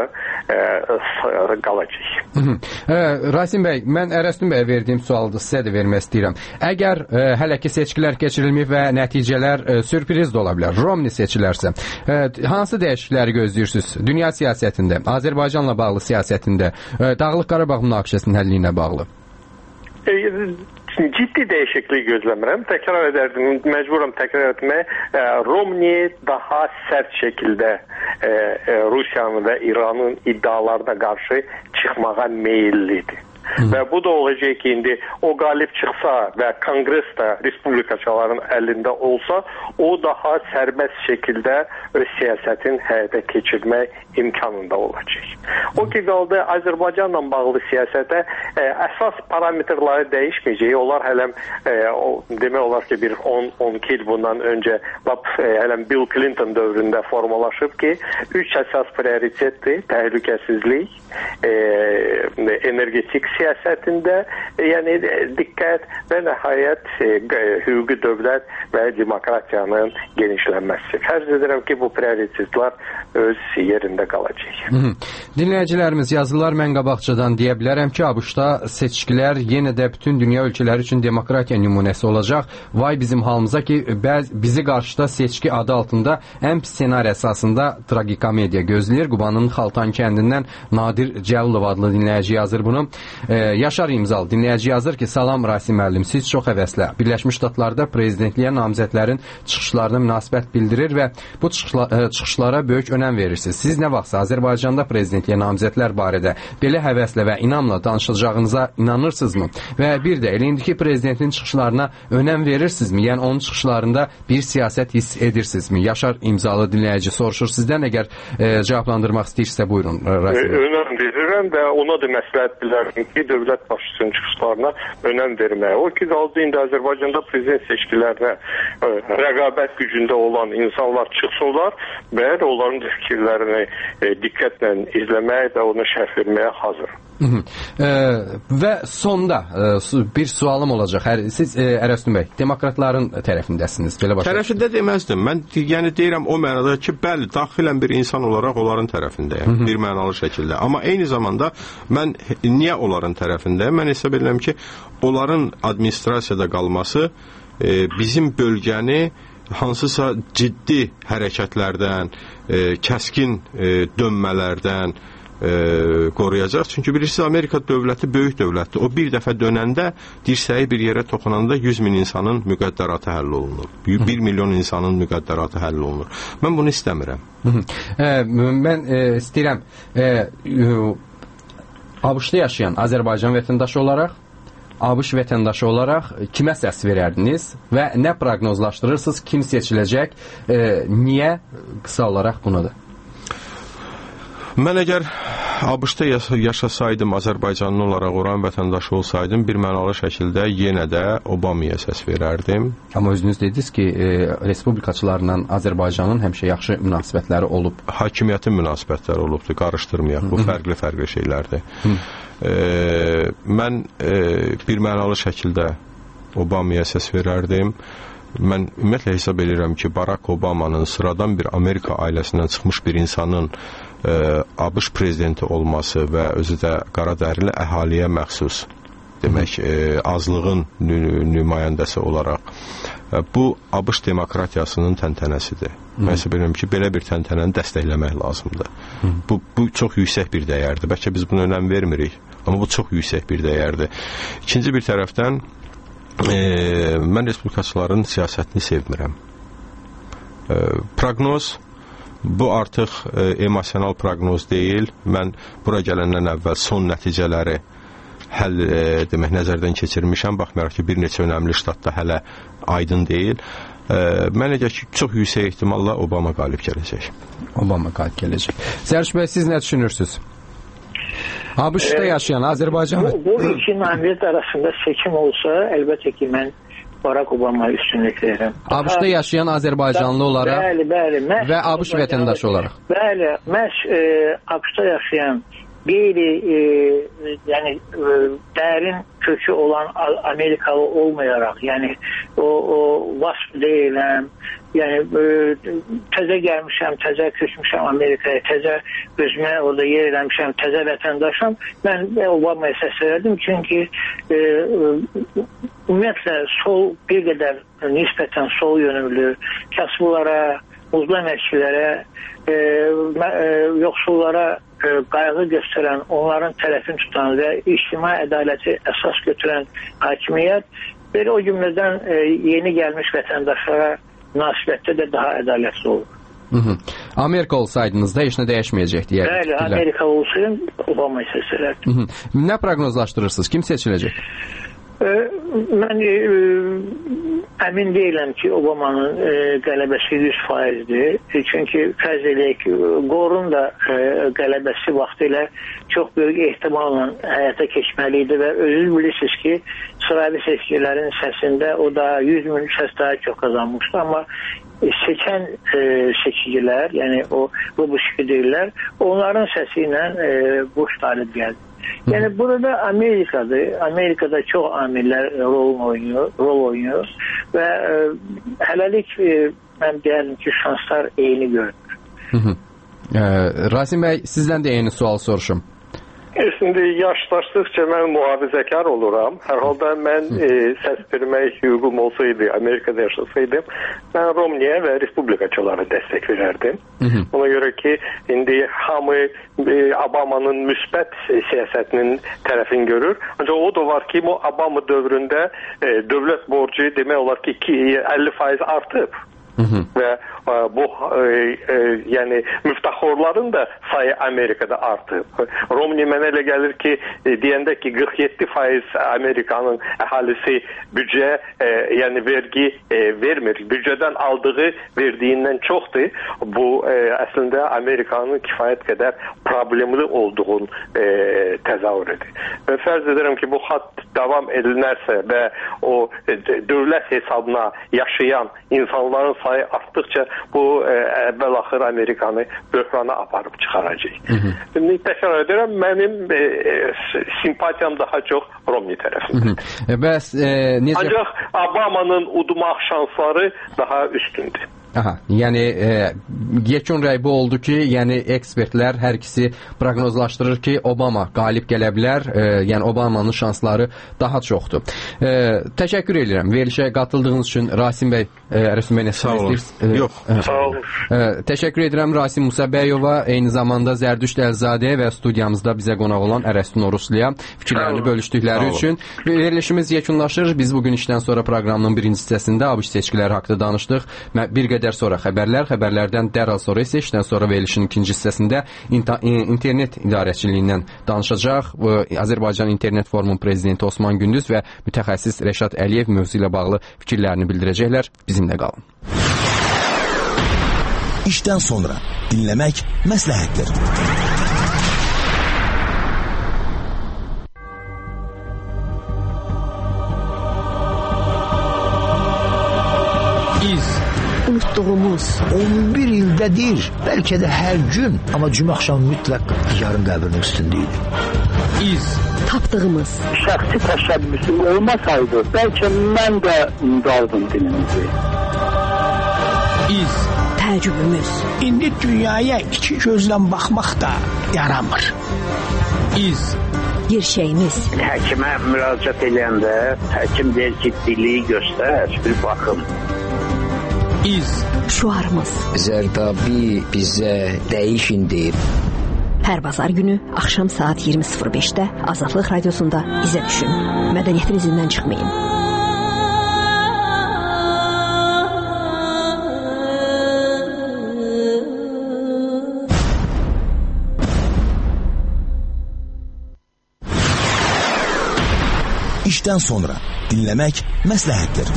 qalacaq. Rasim bəy, mən Ərəstun bəyə verdiyim sualı sizə də vermək istəyirəm. Əgər hələ ki seçkilər keçirilməyib və nəticələr sürpriz də ola bilər, Romney seçilərsə, hansı dəyişiklikləri gözləyirsiniz dünya siyasətində, Azərbaycanla bağlı siyasətində, Dağlıq Qarabağ münaqişəsinin həlli ilə bağlı? Ciddi dəyişiklik gözləmirəm. Təkrar edərdim, məcburam təkrar etməyə. Romney daha sərt şəkildə Rusiyanın və İranın iddialarına qarşı çıxmağa meyillidir. Və bu da olacaq ki, indi o qalib çıxsa və Kongres də respublikaçıların əlində olsa, o daha sərbəst şəkildə öz siyasətin həyata keçirmək imkanında olacaq. O ki, qaldı Azərbaycanla bağlı siyasətə əsas parametrləri dəyişməyəcək. Onlar hələm demək olar ki, bir 10-12 il bundan öncə hələm Bill Clinton dövründə formalaşıb ki, 3 əsas prioritetdir: təhlükəsizlik, energetik siyasətində, yəni diqqət və nəhayət hüquqi dövlət və demokratiyanın genişlənməsi. Fərz edirəm ki, bu prioritetlər öz yerində qalacaq. Dinləyicilərimiz yazırlar, mən qabaqcadan deyə bilərəm ki, ABŞ-da seçkilər yenə də bütün dünya ölkələri üçün demokratiya nümunəsi olacaq. Vay bizim halımıza ki, bizi qarşıda seçki adı altında ən pis ssenari əsasında tragikomediya gözləyir. Qubanın Xaltan kəndindən Nadir Cəlilov adlı dinləyici yazır bunu. Yaşar İmzal dinləyici yazır ki, salam Rasim müəllim, siz çox həvəslə Birləşmiş Ştatlarda prezidentliyə namizədlərin çıxışlarına münasibət bildirir və bu çıxışlara böyük önəm verirsiniz. Siz nə vaxtsa Azərbaycanda prezidentliyə namizədlər barədə belə həvəslə və inamla danışacağınıza inanırsınızmı? Və bir də elə indiki prezidentin çıxışlarına önəm verirsinizmi? Yəni onun çıxışlarında bir siyasət hiss edirsinizmi? Yaşar İmzalı dinləyici soruşur sizdən. Əgər cavablandırmaq istəyirsə buyurun. Önəm verirəm və ona da məsləhət bilərdim ki, dövlət başçısının çıxışlarına önəm verməyə. O ki, qaldı indi Azərbaycanda prezident seçkilərinə rəqabət gücündə olan insanlar çıxsınlar və onların fikirlərini diqqətlə izləməyə və onu şərh verməyə hazır. Və sonda bir sualım olacaq. Siz Ərəstun bəy, demokratların tərəfindəsiniz. Tərəfində deməzdim. Mən yəni deyirəm o mənada ki, bəli, daxilən bir insan olaraq onların tərəfindəyəm, bir mənalı şəkildə. Amma eyni zamanda mən niyə onların tərəfindəyəm? Mən hesab edirəm ki, onların administrasiyada qalması bizim bölgəni hansısa ciddi hərəkətlərdən, kəskin dönmələrdən qoruyacaq. Çünki bilirsiniz, Amerika dövləti böyük dövlətdir. O bir dəfə dönəndə, dirsəyi bir yerə toxunanda 100 min insanın müqəddəratı həll olunur. 1 milyon insanın müqəddəratı həll olunur. Mən bunu istəmirəm. Mən istəyirəm ABŞ-da yaşayan Azərbaycan vətəndaşı olaraq ABŞ vətəndaşı olaraq kimə səs verərdiniz və nə proqnozlaşdırırsınız, kim seçiləcək, niyə, qısa olaraq bunadır? Mən əgər ABŞ-da yaşasaydım, Azərbaycanlı olaraq oranın vətəndaşı olsaydım, bir mənalı şəkildə yenə də Obamaya səs verərdim. Amma özünüz dediniz ki, respublikaçılarla Azərbaycanın həmişə yaxşı münasibətləri olub. Hakimiyyətin münasibətləri olubdur, qarışdırmayaq, bu fərqli şeylərdir. Mən bir mənalı şəkildə Obamaya səs verərdim. Mən ümumiyyətlə hesab edirəm ki, Barack Obamanın sıradan bir Amerika ailəsindən çıxmış bir insanın ABŞ prezidenti olması və özü də qaradərili əhaliyə məxsus, demək, azlığın nümayəndəsi olaraq, bu ABŞ demokratiyasının təntənəsidir. Mən hesab edirəm ki, belə bir təntənəni dəstəkləmək lazımdır. Bu çox yüksək bir dəyərdir. Bəlkə biz buna önəm vermirik, amma bu çox yüksək bir dəyərdir. İkinci bir tərəfdən, mən respublikaçıların siyasətini sevmirəm. Proqnoz, bu artıq emosional proqnoz deyil. Mən bura gələndən əvvəl son nəticələri nəzərdən keçirmişəm. Baxmayaraq ki, bir neçə önəmli ştatda hələ aydın deyil. Mən elə ki, çox yüksək ehtimalla Obama qalib gələcək. Obama qalib gələcək. Sərç bəy, siz nə düşünürsünüz? ABŞ-da yaşayan Azərbaycan... Bu iki namizəd arasında seçim olsa, əlbəttə ki, mən Barack Obama'ya üstünlük verirəm. ABŞ-da yaşayan Azərbaycanlı olaraq və ABŞ vətəndaşı olaraq. Bəli, məhz ABŞ-da yaşayan yəni dərin kökü olan Amerikalı olmayaraq, yəni o vasf deyiləm, yəni təzə gəlmişəm, təzə köçmüşəm Amerikaya, təzə özümə orada yer eləmişəm, təzə vətəndaşım, mən Obama'ya səs verdim, çünki ümumiyyətlə sol bir qədər nisbətən sol yönümlü kasıblara, uzun əməkçilərə, yoxsullara qayğı göstərən, onların tərəfini tutan və ictimai ədaləti əsas götürən hakimiyyət belə o cümlədən yeni gəlmiş vətəndaşlara münasibətdə də daha ədalətli olur. Amerika olsaydınız da heç nə dəyişməyəcəkdi. Bəli, Amerika olsaydım Obama'yı səs verərdim. Nə proqnozlaşdırırsınız? Kim seçiləcək? Mən əmin deyiləm ki, Obamanın qələbəsi 100%'dir. Çünki fərz eləyək ki, Qore'un da qələbəsi vaxtı ilə çox böyük ehtimalla həyata keçməliydi və özünüz bilirsiniz ki, sıravi seçkilərin səsində o da 100 min səs daha çox qazanmışdı. Amma seçən seçicilər, yəni o Rubuşki deyirlər, onların səsi ilə Bush talib gəldi. Yəni burada Amerika'dır. Amerika'da çox amillər rol oynuyor və hələlik mən deyərdim ki, şanslar eyni görünür. Rasim bəy, sizdən də eyni sual soruşum. Şimdi yaşlaşdıkça mən mühafizəkar oluram. Hər halda mən səs vermək hüququm olsaydı, Amerika'da yaşasaydım, mən Romney'e və Respublikaçılara dəstək verərdim. Ona görə ki, indi hamı Obama'nın müsbət siyasətinin tərəfini görür. Ancaq o da var ki, bu Obama dövründə dövlət borcu demək olar ki, 50% artıb. Və bu yəni müftəxorların da sayı Amerikada artıb. Romney mənə elə gəlir ki, deyəndə ki 47% Amerikanın əhalisi büdcəyə yəni vergi vermir. Büdcədən aldığı verdiyindən çoxdur. Bu əslində Amerikanın kifayət qədər problemli olduğunu təzahür edir. Və fərz edirəm ki, bu xatt davam edilərsə və o dövlət hesabına yaşayan insanların sayı artdıkça bu əvvəl-axır Amerikanı böhrana aparıb çıxaracaq. Şimdi təkrar edirəm, mənim simpatiyam daha çox Romney tərəfində. Ancaq Obama'nın udmaq şansları daha üstündür. Aha, yəni yekun rəy bu oldu ki, yəni ekspertlər hər ikisi proqnozlaşdırır ki, Obama qalib gələ bilər, yəni Obamanın şansları daha çoxdur. Təşəkkür edirəm verilişə qatıldığınız üçün. Rasim bəy, Rəsul bəy, sağ olun. Yox, sağ olun. Təşəkkür edirəm Rasim Musabəyova, eyni zamanda Zərdüşt Əlzadəyə və studiyamızda bizə qonaq olan Ərəstun Orusluya fikirlərini bölüşdükləri üçün. Verilişimiz yekunlaşır. Biz bugün işdən sonra proqramın birinci hissəsində ABŞ seçkiləri haqqında danışdıq. Bir qədər qədər sonra xəbərlərdən dərhal sonra isə işdən sonra verilişin ikinci hissəsində internet idarəçiliyindən danışacaq. Azərbaycan İnternet Forumunun prezidenti Osman Gündüz və mütəxəssis Rəşad Əliyev mövzu ilə bağlı fikirlərini bildirəcəklər. Bizimlə qalın. İşdən sonra dinləmək məsləhətdir. Unutduğumuz 11 ildədir, bəlkə də hər gün, amma cümə axşamı mütləq yarın qəbrinin üstündəydi. Tapdığımız şəxsi təşəbbüsüm olmasaydı, bəlkə mən də unudardım dilimizi. Təəccübümüz. İndi dünyaya iki gözlə baxmaq da yaramır. Gerçəyimiz. Həkimə müraciət edəndə həkim deyir ki, dili göstər, bir baxım. Şuarımız. Zərdabi bizə dəyişin deyib. Hər bazar günü axşam saat 20:05-də Azadlıq Radiosunda izə düşün. Mədəniyyətin izindən çıxmayın. İşdən sonra dinləmək məsləhətdir.